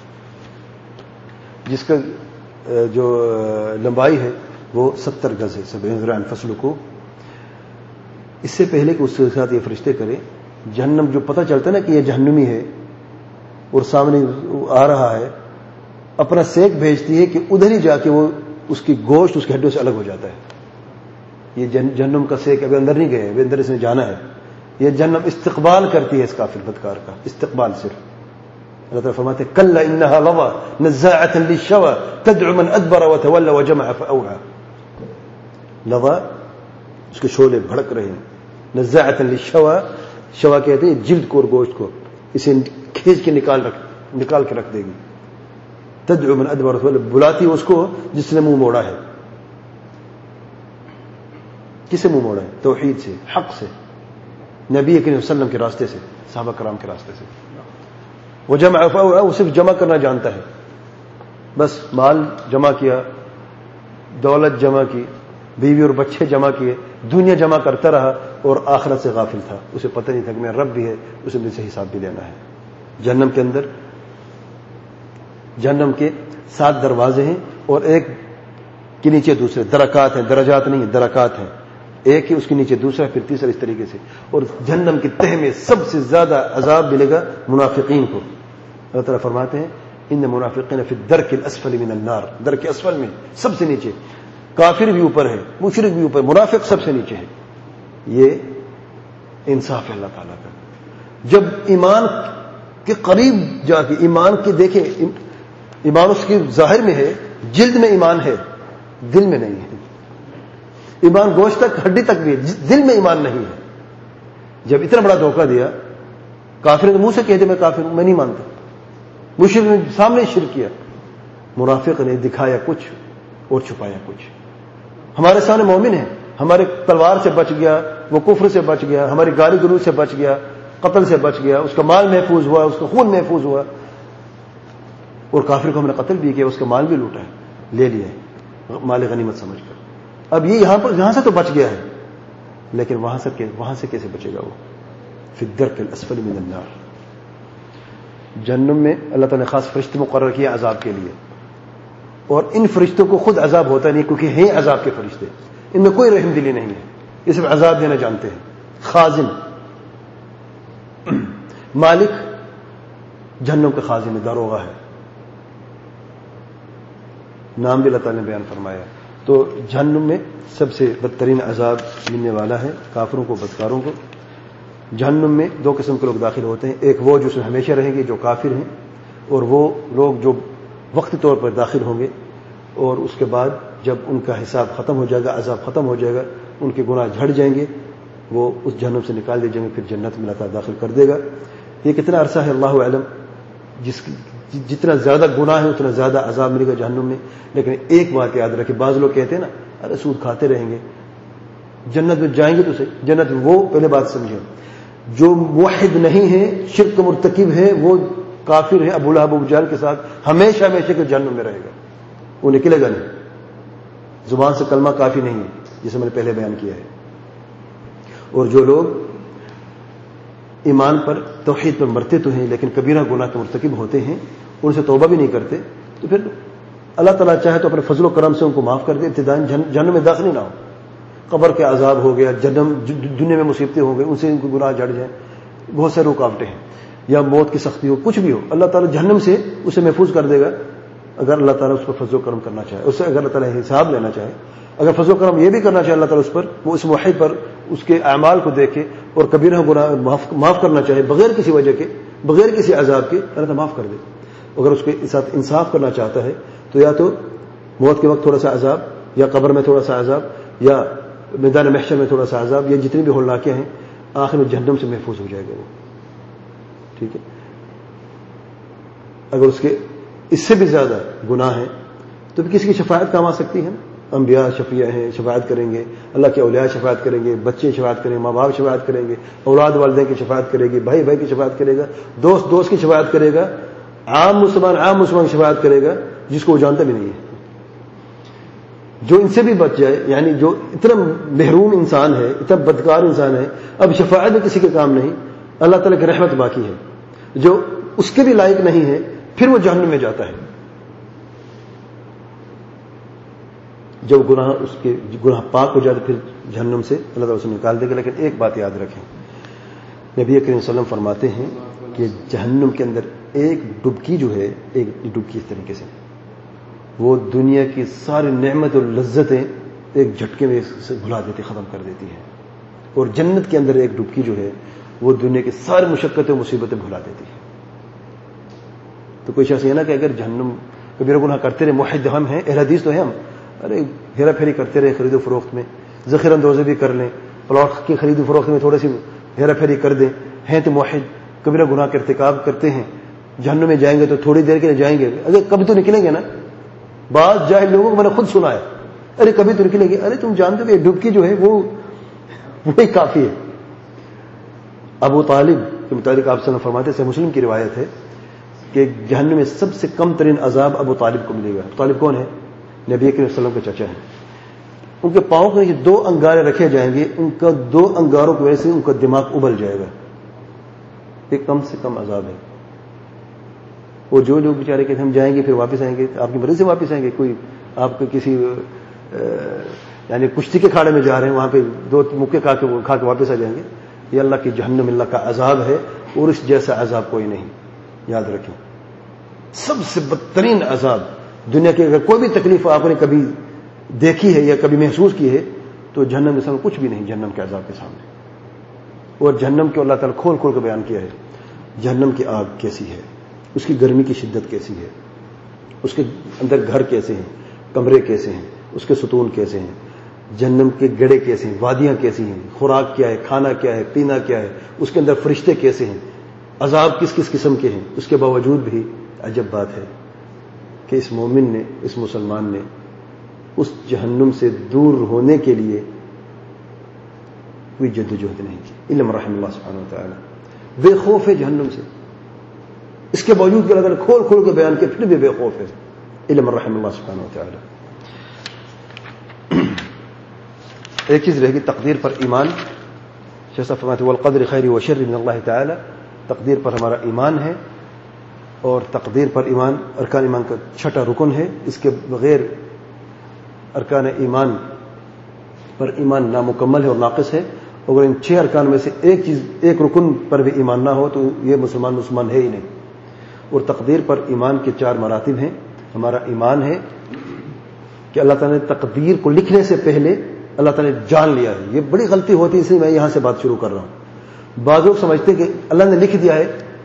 جس کا جو لمبائی ہے وہ ستر گز ہے, سبعین ذراعا فاسلکوہ. اس سے پہلے کہ اس کے ساتھ یہ فرشتے کرے, جہنم جو پتہ چلتا ہے نا کہ یہ جہنمی ہے اور سامنے آ رہا ہے, اپنا سیک بھیجتی ہے کہ ادھر ہی جا کے وہ اس کی گوشت اس کے ہڈوں سے الگ ہو جاتا ہے. یہ جہنم کا سیک ابھی اندر نہیں گئے, ابھی اندر اس نے جانا ہے. یہ جہنم استقبال کرتی ہے اس کافر بدکار کا, استقبال صرف. اللہ تعالیٰ فرماتے ہیں کلا انہا لظی نزاعۃ للشوی تدعو من ادبر وتولى وجمع فاوعى. لظی اس کے شعلے بھڑک رہے ہیں. نزاعۃ للشوی, شوا کہتے ہیں جلد کو اور گوشت کو, اسے کھینچ کے نکال رکھ نکال کے رکھ دے گی. تدعو من ادبر وتولى, بلاتی اس کو جس نے منہ موڑا ہے. کسے منہ موڑا ہے؟ توحید سے, حق سے, نبی کریم صلی اللہ علیہ وسلم کے راستے سے, صحابہ کرام کے راستے سے. وہ جمع فاوعى, وہ صرف جمع کرنا جانتا ہے. بس مال جمع کیا, دولت جمع کی, بیوی اور بچے جمع کیے, دنیا جمع کرتا رہا اور آخرت سے غافل تھا. اسے پتہ نہیں تھا کہ میرا رب بھی ہے, اسے مجھ سے حساب بھی لینا ہے. جہنم کے اندر جہنم کے سات دروازے ہیں اور ایک کے نیچے دوسرے, درکات ہیں, درجات نہیں ہیں, درکات ہیں. ایک ہی اس کے نیچے دوسرا, پھر تیسرا, اس طریقے سے. اور جہنم کی تہ میں سب سے زیادہ عذاب ملے گا منافقین کو. اللہ تعالیٰ فرماتے ہیں ان منافقین فی الدرک الاسفل من النار, درک اسفل میں سب سے نیچے. کافر بھی اوپر ہے, مشرک بھی اوپر, منافق سب سے نیچے ہے. یہ انصاف ہے اللہ تعالیٰ کا. جب ایمان کے قریب جا کے ایمان کی دیکھیں, ایمان اس کی ظاہر میں ہے, جلد میں ایمان ہے, دل میں نہیں ہے. ایمان گوشت تک, ہڈی تک بھی ہے, دل میں ایمان نہیں ہے. جب اتنا بڑا دھوکہ دیا, کافر نے منہ سے کہہ دیا میں کافر ہوں, میں نہیں مانتا. مشرک نے سامنے شرک کیا, منافق نے دکھایا کچھ اور چھپایا کچھ. ہمارے سامنے مومن ہے, ہمارے تلوار سے بچ گیا, وہ کفر سے بچ گیا, ہماری گالی گلوچ سے بچ گیا, قتل سے بچ گیا, اس کا مال محفوظ ہوا, اس کا خون محفوظ ہوا. اور کافر کو ہم نے قتل بھی کیا, اس کا مال بھی لوٹا ہے, لے لیا مال غنیمت سمجھ کر. اب یہ یہاں پر یہاں سے تو بچ گیا ہے, لیکن وہاں سے وہاں سے کیسے بچے گا وہ؟ فی الدرک الاسفل من النار. جہنم میں اللہ تعالیٰ نے خاص فرشتے مقرر کیا عذاب کے لیے, اور ان فرشتوں کو خود عذاب ہوتا نہیں, کیونکہ ہیں عذاب کے فرشتے, ان میں کوئی رحم دلی نہیں ہے, یہ صرف عذاب دینا جانتے ہیں. خازن, مالک جہنم کا خازن ہے, داروغہ ہے, نام بھی اللہ تعالیٰ نے بیان فرمایا. تو جہنم میں سب سے بدترین عذاب ملنے والا ہے کافروں کو, بدکاروں کو. جہنم میں دو قسم کے لوگ داخل ہوتے ہیں, ایک وہ جو اس میں ہمیشہ رہیں گے, جو کافر ہیں, اور وہ لوگ جو وقتی طور پر داخل ہوں گے, اور اس کے بعد جب ان کا حساب ختم ہو جائے گا, عذاب ختم ہو جائے گا, ان کے گناہ جھڑ جائیں گے, وہ اس جہنم سے نکال دیے جائیں گے, پھر جنت میں اللہ تعالیٰ داخل کر دے گا. یہ کتنا عرصہ ہے اللہ علم, جس جتنا زیادہ گناہ ہے اتنا زیادہ عذاب ملے گا جہنم میں. لیکن ایک بات یاد رکھیں, بعض لوگ کہتے ہیں نا ارے سود کھاتے رہیں گے, جنت میں جائیں گے تو صحیح. جنت میں وہ پہلے بات سمجھیں, جو موحد نہیں ہے, شرک کا مرتکب ہے, وہ کافر ہے, ابو لہب ابو جہل کے ساتھ ہمیشہ ہمیشہ کے جہنم میں رہے گا, وہ نکلے گا نہیں. زبان سے کلمہ کافی نہیں ہے, جسے میں نے پہلے بیان کیا ہے. اور جو لوگ ایمان پر توحید پر مرتے تو ہیں لیکن کبیرہ گناہ کے مرتکب ہوتے ہیں, ان سے توبہ بھی نہیں کرتے, تو پھر اللہ تعالیٰ چاہے تو اپنے فضل و کرم سے ان کو معاف کر دے, ابتدائیں جہنم میں داخل ہی نہ ہو. قبر کے عذاب ہو گیا, جنم دنیا میں مصیبتیں ہو گئی, ان سے ان کو گناہ جڑ جائیں, بہت ساری رکاوٹیں ہیں یا موت کی سختی ہو, کچھ بھی ہو, اللہ تعالیٰ جہنم سے اسے محفوظ کر دے گا اگر اللہ تعالیٰ اس پر فضل و کرم کرنا چاہے, اس سے اگر اللہ تعالیٰ حساب لینا چاہے. اگر فضل و کرم یہ بھی کرنا چاہے اللہ تعالیٰ اس پر, وہ اس موحد پر اس کے اعمال کو دیکھے اور کبیرہ گناہ معاف, معاف کرنا چاہے بغیر کسی وجہ کے, بغیر کسی عذاب کے, اللہ تعالیٰ معاف کر دے. اگر اس کے ساتھ انصاف کرنا چاہتا ہے تو یا تو موت کے وقت تھوڑا سا عذاب, یا قبر میں تھوڑا سا عذاب, یا میدان محشر میں تھوڑا سا عذاب, یا جتنی بھی ہولناکیاں ہیں آخر میں جہنم سے محفوظ ہو جائے گا وہ. ٹھیک ہے. اگر اس کے اس سے بھی زیادہ گناہ ہیں تو بھی کسی کی شفاعت کام آ سکتی ہے. انبیاء شفیع ہیں, شفاعت کریں گے, اللہ کے اولیاء شفاعت کریں گے, بچے شفاعت کریں گے, ماں باپ شفاعت کریں گے, اولاد والدین کی شفاعت کرے گی, بھائی بھائی کی شفاعت کرے گا, دوست دوست کی شفاعت کرے گا, عام مسلمان عام مسلمان کی شفاعت کرے گا جس کو وہ جانتا بھی نہیں ہے. جو ان سے بھی بچ جائے, یعنی جو اتنا محروم انسان ہے, اتنا بدکار انسان ہے, اب شفاعت میں کسی کے کام نہیں, اللہ تعالیٰ کی رحمت باقی ہے. جو اس کے بھی لائق نہیں ہے پھر وہ جہنم میں جاتا ہے. جب گناہ اس کے گناہ پاک ہو جاتے پھر جہنم سے اللہ تعالیٰ اسے نکال دے گا. لیکن ایک بات یاد رکھیں, نبی کریم صلی اللہ علیہ وسلم فرماتے ہیں کہ جہنم کے اندر ایک ڈبکی جو ہے, ایک ڈبکی اس طریقے سے وہ دنیا کی ساری نعمت اور لذتیں ایک جھٹکے میں سے بھلا دیتی, ختم کر دیتی ہے. اور جنت کے اندر ایک ڈبکی جو ہے وہ دنیا کی ساری مشقتیں مصیبتیں بھلا دیتی ہے. تو کوئی شخص یہ نا کہ اگر جہنم کبیرہ گناہ کرتے رہے, موحد ہم ہیں, اہل حدیث تو ہیں ہم, ارے ہیرا پھیری کرتے رہے, خرید و فروخت میں ذخیرہ اندوزی بھی کر لیں, پلاٹ کی خرید و فروخت میں تھوڑی سی ہیرا پھیری کر دیں, ہیں تو موحد, کبیرہ گناہ کا ارتکاب کرتے ہیں, جہنم میں جائیں گے تو تھوڑی دیر کے لیے جائیں گے, اگر کبھی تو نکلیں گے نا. بعض جاہل لوگوں کو میں نے خود سنا ہے, ارے کبھی تو نکلیں گے, ارے تم جانتے ہو کہ ڈبکی جو ہے وہ وہی کافی ہے. ابو طالب کے متعلق آپ سے فرماتے ہیں, مسلم کی روایت ہے کہ جہنم میں سب سے کم ترین عذاب ابو طالب کو ملے گا. ابو طالب کون ہے؟ نبی کریم صلی اللہ علیہ وسلم کے چچا ہیں. ان کے پاؤں کے دو انگارے رکھے جائیں گے, ان کا دو انگاروں کی وجہ سے ان کا دماغ ابل جائے گا. یہ کم سے کم عذاب ہے. وہ جو لوگ بیچارے کہ ہم جائیں گے پھر واپس آئیں گے, آپ کی مرضی سے واپس آئیں گے, کوئی آپ کو کسی یعنی کشتی کے کھاڑے میں جا رہے ہیں, وہاں پہ دو مکے کھا کے کھا کے واپس آ جائیں گے. یہ اللہ کی جہنم اللہ کا عذاب ہے, اور اس جیسا عذاب کوئی نہیں. یاد رکھیں, سب سے بدترین عذاب دنیا کی اگر کوئی بھی تکلیف آپ نے کبھی دیکھی ہے یا کبھی محسوس کی ہے تو جہنم کے سامنے کچھ بھی نہیں, جہنم کے عذاب کے سامنے. اور جہنم کو اللہ تعالیٰ کھول کھول کے بیان کیا ہے. جہنم کی آگ کیسی ہے, اس کی گرمی کی شدت کیسی ہے, اس کے اندر گھر کیسے ہیں, کمرے کیسے ہیں, اس کے ستون کیسے ہیں, جہنم کے گڑے کیسے ہیں, وادیاں کیسی ہیں, خوراک کیا ہے, کھانا کیا ہے, پینا کیا ہے, اس کے اندر فرشتے کیسے ہیں, عذاب کس کس قسم کے ہیں. اس کے باوجود بھی عجب بات ہے کہ اس مومن نے, اس مسلمان نے اس جہنم سے دور ہونے کے لیے کوئی جدوجہد نہیں کی. علم رحم اللہ سبحانہ و تعالی, بے خوف ہے جہنم سے. اس کے باوجود کہ اللہ تعالیٰ کھول کھول کے بیان کیا, پھر بھی بے خوف ہے. علم رحم اللہ سبحانہ و تعالی. ایک چیز رہے گی, تقدیر پر ایمان. شیخ صاحب فرماتے ہیں والقدر خیر و شر من اللہ تعالی, تقدیر پر ہمارا ایمان ہے, اور تقدیر پر ایمان ارکان ایمان کا چھٹا رکن ہے. اس کے بغیر ارکان ایمان پر ایمان نامکمل ہے اور ناقص ہے. اگر ان چھ ارکان میں سے ایک چیز, ایک رکن پر بھی ایمان نہ ہو تو یہ مسلمان مسلمان ہے ہی نہیں. اور تقدیر پر ایمان کے چار مراتب ہیں. ہمارا ایمان ہے کہ اللہ تعالیٰ نے تقدیر کو لکھنے سے پہلے اللہ تعالیٰ نے جان لیا ہے. یہ بڑی غلطی ہوتی ہے, اس لیے میں یہاں سے بات شروع کر رہا ہوں. بعض لوگ سمجھتے ہیں کہ اللہ نے لکھ دیا ہے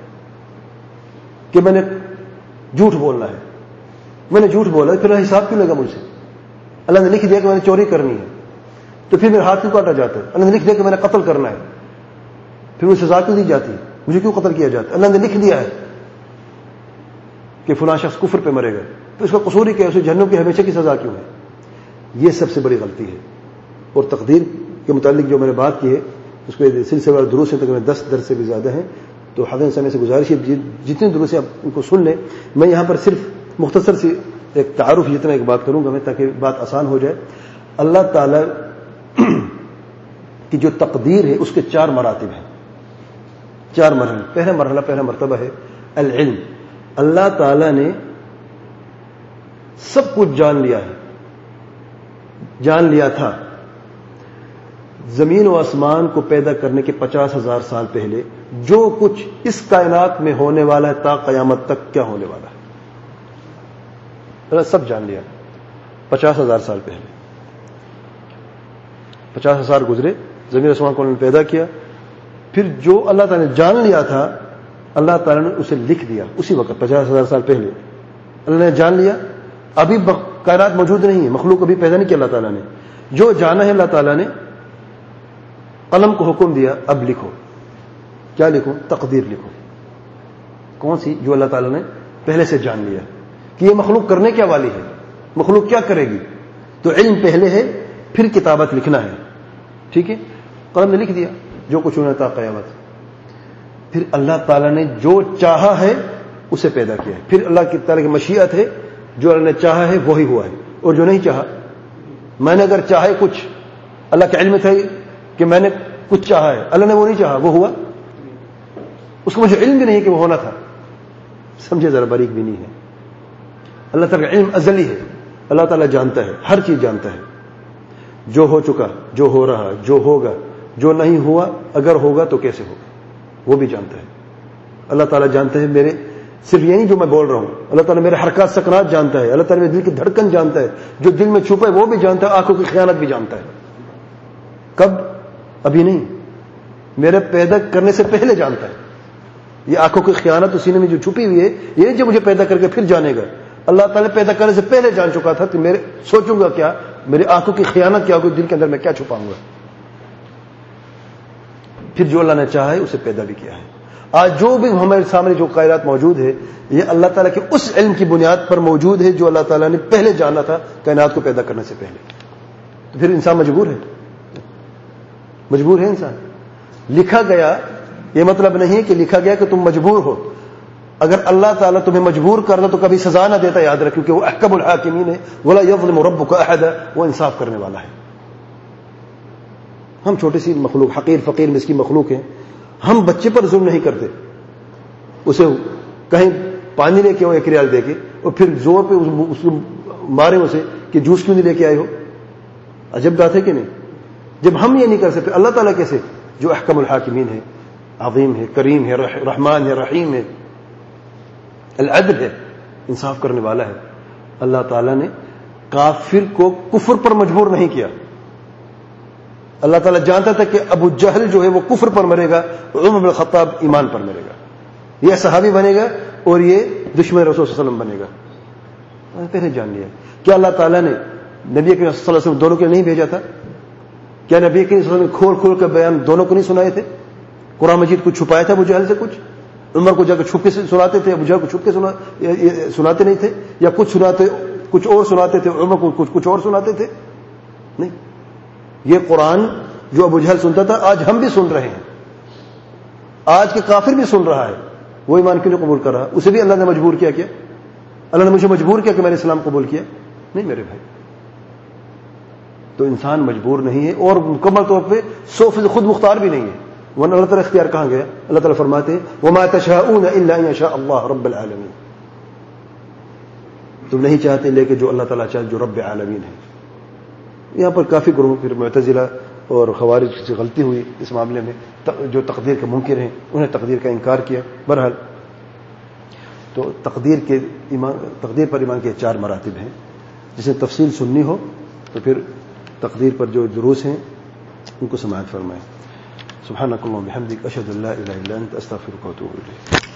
کہ میں نے جھوٹ بولنا ہے, میں نے جھوٹ بولا پھر حساب کیوں لگا مجھ سے. اللہ نے لکھ دیا کہ میں نے چوری کرنی ہے تو پھر میرے ہاتھ کیوں کاٹا جاتا ہے. اللہ نے لکھ دیا کہ میں نے قتل کرنا ہے, پھر مجھے سزا کیوں دی جاتی ہے, مجھے کیوں قتل کیا جاتا ہے. اللہ نے لکھ دیا ہے کہ فلاں شخص کفر پہ مرے گا تو اس کا قصور ہی کیا, اسے جہنم کی ہمیشہ کی سزا کیوں ہے. یہ سب سے بڑی غلطی ہے. اور تقدیر کے متعلق جو میں نے بات کی ہے اس کے سلسلے والے دروس ہیں, تقریباً دس درس سے بھی زیادہ ہیں. تو حضرت سامع سے گزارش ہے جتنے دروس ہیں آپ ان کو سن لیں. میں یہاں پر صرف مختصر سی ایک تعارف جتنا ایک بات کروں گا میں, تاکہ بات آسان ہو جائے. اللہ تعالی کی جو تقدیر ہے اس کے چار مراتب ہیں, چار مرحلے. پہلا مرحلہ, پہلا مرتبہ ہے العلم. اللہ تعالی نے سب کچھ جان لیا ہے, جان لیا تھا. زمین و آسمان کو پیدا کرنے کے پچاس ہزار سال پہلے جو کچھ اس کائنات میں ہونے والا ہے تا قیامت تک کیا ہونے والا ہے اللہ سب جان لیا. پچاس ہزار سال پہلے پچاس ہزار گزرے, زمین آسمان کو انہوں نے پیدا کیا, پھر جو اللہ تعالیٰ نے جان لیا تھا اللہ تعالیٰ نے اسے لکھ دیا اسی وقت. پچاس ہزار سال پہلے اللہ نے جان لیا. ابھی کائنات موجود نہیں ہے, مخلوق ابھی پیدا نہیں کیا اللہ تعالیٰ نے. جو جانا ہے اللہ تعالیٰ نے قلم کو حکم دیا اب لکھو. کیا لکھو؟ تقدیر لکھو. کون سی؟ جو اللہ تعالیٰ نے پہلے سے جان لیا کہ یہ مخلوق کرنے کیا والی ہے, مخلوق کیا کرے گی. تو علم پہلے ہے, پھر کتابت لکھنا ہے. ٹھیک ہے, قلم نے لکھ دیا جو کچھ ہونا تھا قیامت. پھر اللہ تعالیٰ نے جو چاہا ہے اسے پیدا کیا ہے. پھر اللہ کی تعالیٰ کی مشیت ہے, جو اللہ نے چاہا ہے وہی ہوا ہے, اور جو نہیں چاہا, میں نے اگر چاہے کچھ, اللہ کے علم میں تھا کہ میں نے کچھ چاہا ہے, اللہ نے وہ نہیں چاہا, وہ ہوا. اس کو مجھے علم بھی نہیں کہ وہ ہونا تھا. سمجھے ذرا, باریک بھی نہیں ہے. اللہ تعالیٰ کا علم ازلی ہے, اللہ تعالیٰ جانتا ہے, ہر چیز جانتا ہے. جو ہو چکا, جو ہو رہا, جو ہوگا, جو نہیں ہوا, اگر ہوگا تو کیسے ہوگا, وہ بھی جانتا ہے. اللہ تعالیٰ جانتا ہے میرے, صرف یہ نہیں جو میں بول رہا ہوں, اللہ تعالیٰ میرے حرکات سکنات جانتا ہے, اللہ تعالیٰ میرے دل کی دھڑکن جانتا ہے, جو دل میں چھپا ہے وہ بھی جانتا ہے, آنکھوں کی خیانت بھی جانتا ہے. کب؟ ابھی نہیں, میرے پیدا کرنے سے پہلے جانتا ہے. یہ آنکھوں کی خیانت اسی نے جو چھپی ہوئی ہے, یہ جو مجھے پیدا کر کے پھر جانے گا. اللہ تعالیٰ پیدا کرنے سے پہلے جان چکا تھا کہ میرے سوچوں گا کیا, میری آنکھوں کی خیانت کیا ہوگی, دل کے اندر میں کیا چھپاؤں گا. پھر جو اللہ نے چاہا ہے اسے پیدا بھی کیا ہے. آج جو بھی ہمارے سامنے جو کائنات موجود ہے یہ اللہ تعالیٰ کے اس علم کی بنیاد پر موجود ہے جو اللہ تعالیٰ نے پہلے جانا تھا کائنات کو پیدا کرنے سے پہلے. تو پھر انسان مجبور ہے, مجبور ہے انسان. لکھا گیا یہ مطلب نہیں ہے کہ لکھا گیا کہ تم مجبور ہو. اگر اللہ تعالیٰ تمہیں مجبور کرتا تو کبھی سزا نہ دیتا, یاد رکھ, کیونکہ وہ احکم الحاکمین ہے. ولا یظلم ربک احدا, وہ انصاف کرنے والا ہے. ہم چھوٹی سی مخلوق, حقیر فقیر مسکین مخلوق ہیں, ہم بچے پر ظلم نہیں کرتے. اسے کہیں پانی لے کے ایک ریال دے کے اور پھر زور پہ اس کو مارے اسے کہ جوس کیوں نہیں لے کے آئے ہو. عجب بات ہے کہ نہیں. جب ہم یہ نہیں کر سکتے, اللہ تعالیٰ کیسے, جو احکم الحاکمین ہے, عظیم ہے, کریم ہے, رحمان ہے, رحیم ہے, العدل ہے, انصاف کرنے والا ہے. اللہ تعالیٰ نے کافر کو کفر پر مجبور نہیں کیا. اللہ تعالیٰ جانتا تھا کہ ابو جہل جو ہے وہ کفر پر مرے گا, عمر بن الخطاب ایمان پر مرے گا, یہ صحابی بنے گا اور یہ دشمن رسول صلی اللہ علیہ وسلم بنے گا. پہلے جان لیا. کیا اللہ تعالیٰ نے نبی کریم صلی اللہ علیہ وسلم دونوں کے نہیں بھیجا تھا؟ کیا نبی کریم صلی اللہ علیہ وسلم کھول کھول کر بیان دونوں کو نہیں سنائے تھے؟ قرآن مجید کو چھپایا تھا ابو جہل سے, کچھ عمر کو جا کے چھپ کے سناتے تھے, ابو جہل کو چھپ کے سناتے نہیں تھے, یا کچھ سناتے کچھ اور سناتے تھے, عمر کو کچھ کچھ اور سناتے تھے؟ نہیں. یہ قرآن جو ابو جہل سنتا تھا آج ہم بھی سن رہے ہیں, آج کے کافر بھی سن رہا ہے. وہ ایمان کیوں نہیں قبول کر رہا؟ اسے بھی اللہ نے مجبور کیا. کیا اللہ نے مجھے مجبور کیا کہ میں نے اسلام قبول کیا؟ نہیں میرے بھائی. تو انسان مجبور نہیں ہے اور مکمل طور پہ سو فیصد خود مختار بھی نہیں ہے, ورنہ اللہ تعالیٰ اختیار کہاں گیا؟ اللہ تعالیٰ فرماتے ہیں وما تشاءون الا ان يشاء اللہ رب العالمین. تم نہیں چاہتے لیکن جو اللہ تعالیٰ چاہتے, جو رب عالمین ہے. یہاں پر کافی گروہ پھر معتزلہ اور خوارج سے غلطی ہوئی اس معاملے میں, جو تقدیر کے منکر ہیں انہیں تقدیر کا انکار کیا. بہرحال تو تقدیر کے ایمان, تقدیر پر ایمان کے چار مراتب ہیں. جسے تفصیل سننی ہو تو پھر تقدیر پر جو دروس ہیں ان کو سماعت فرمائیں. سبحانک اللہم و بحمدک, اشہد ان لا الہ الا انت, استغفرک و اتوب الیک.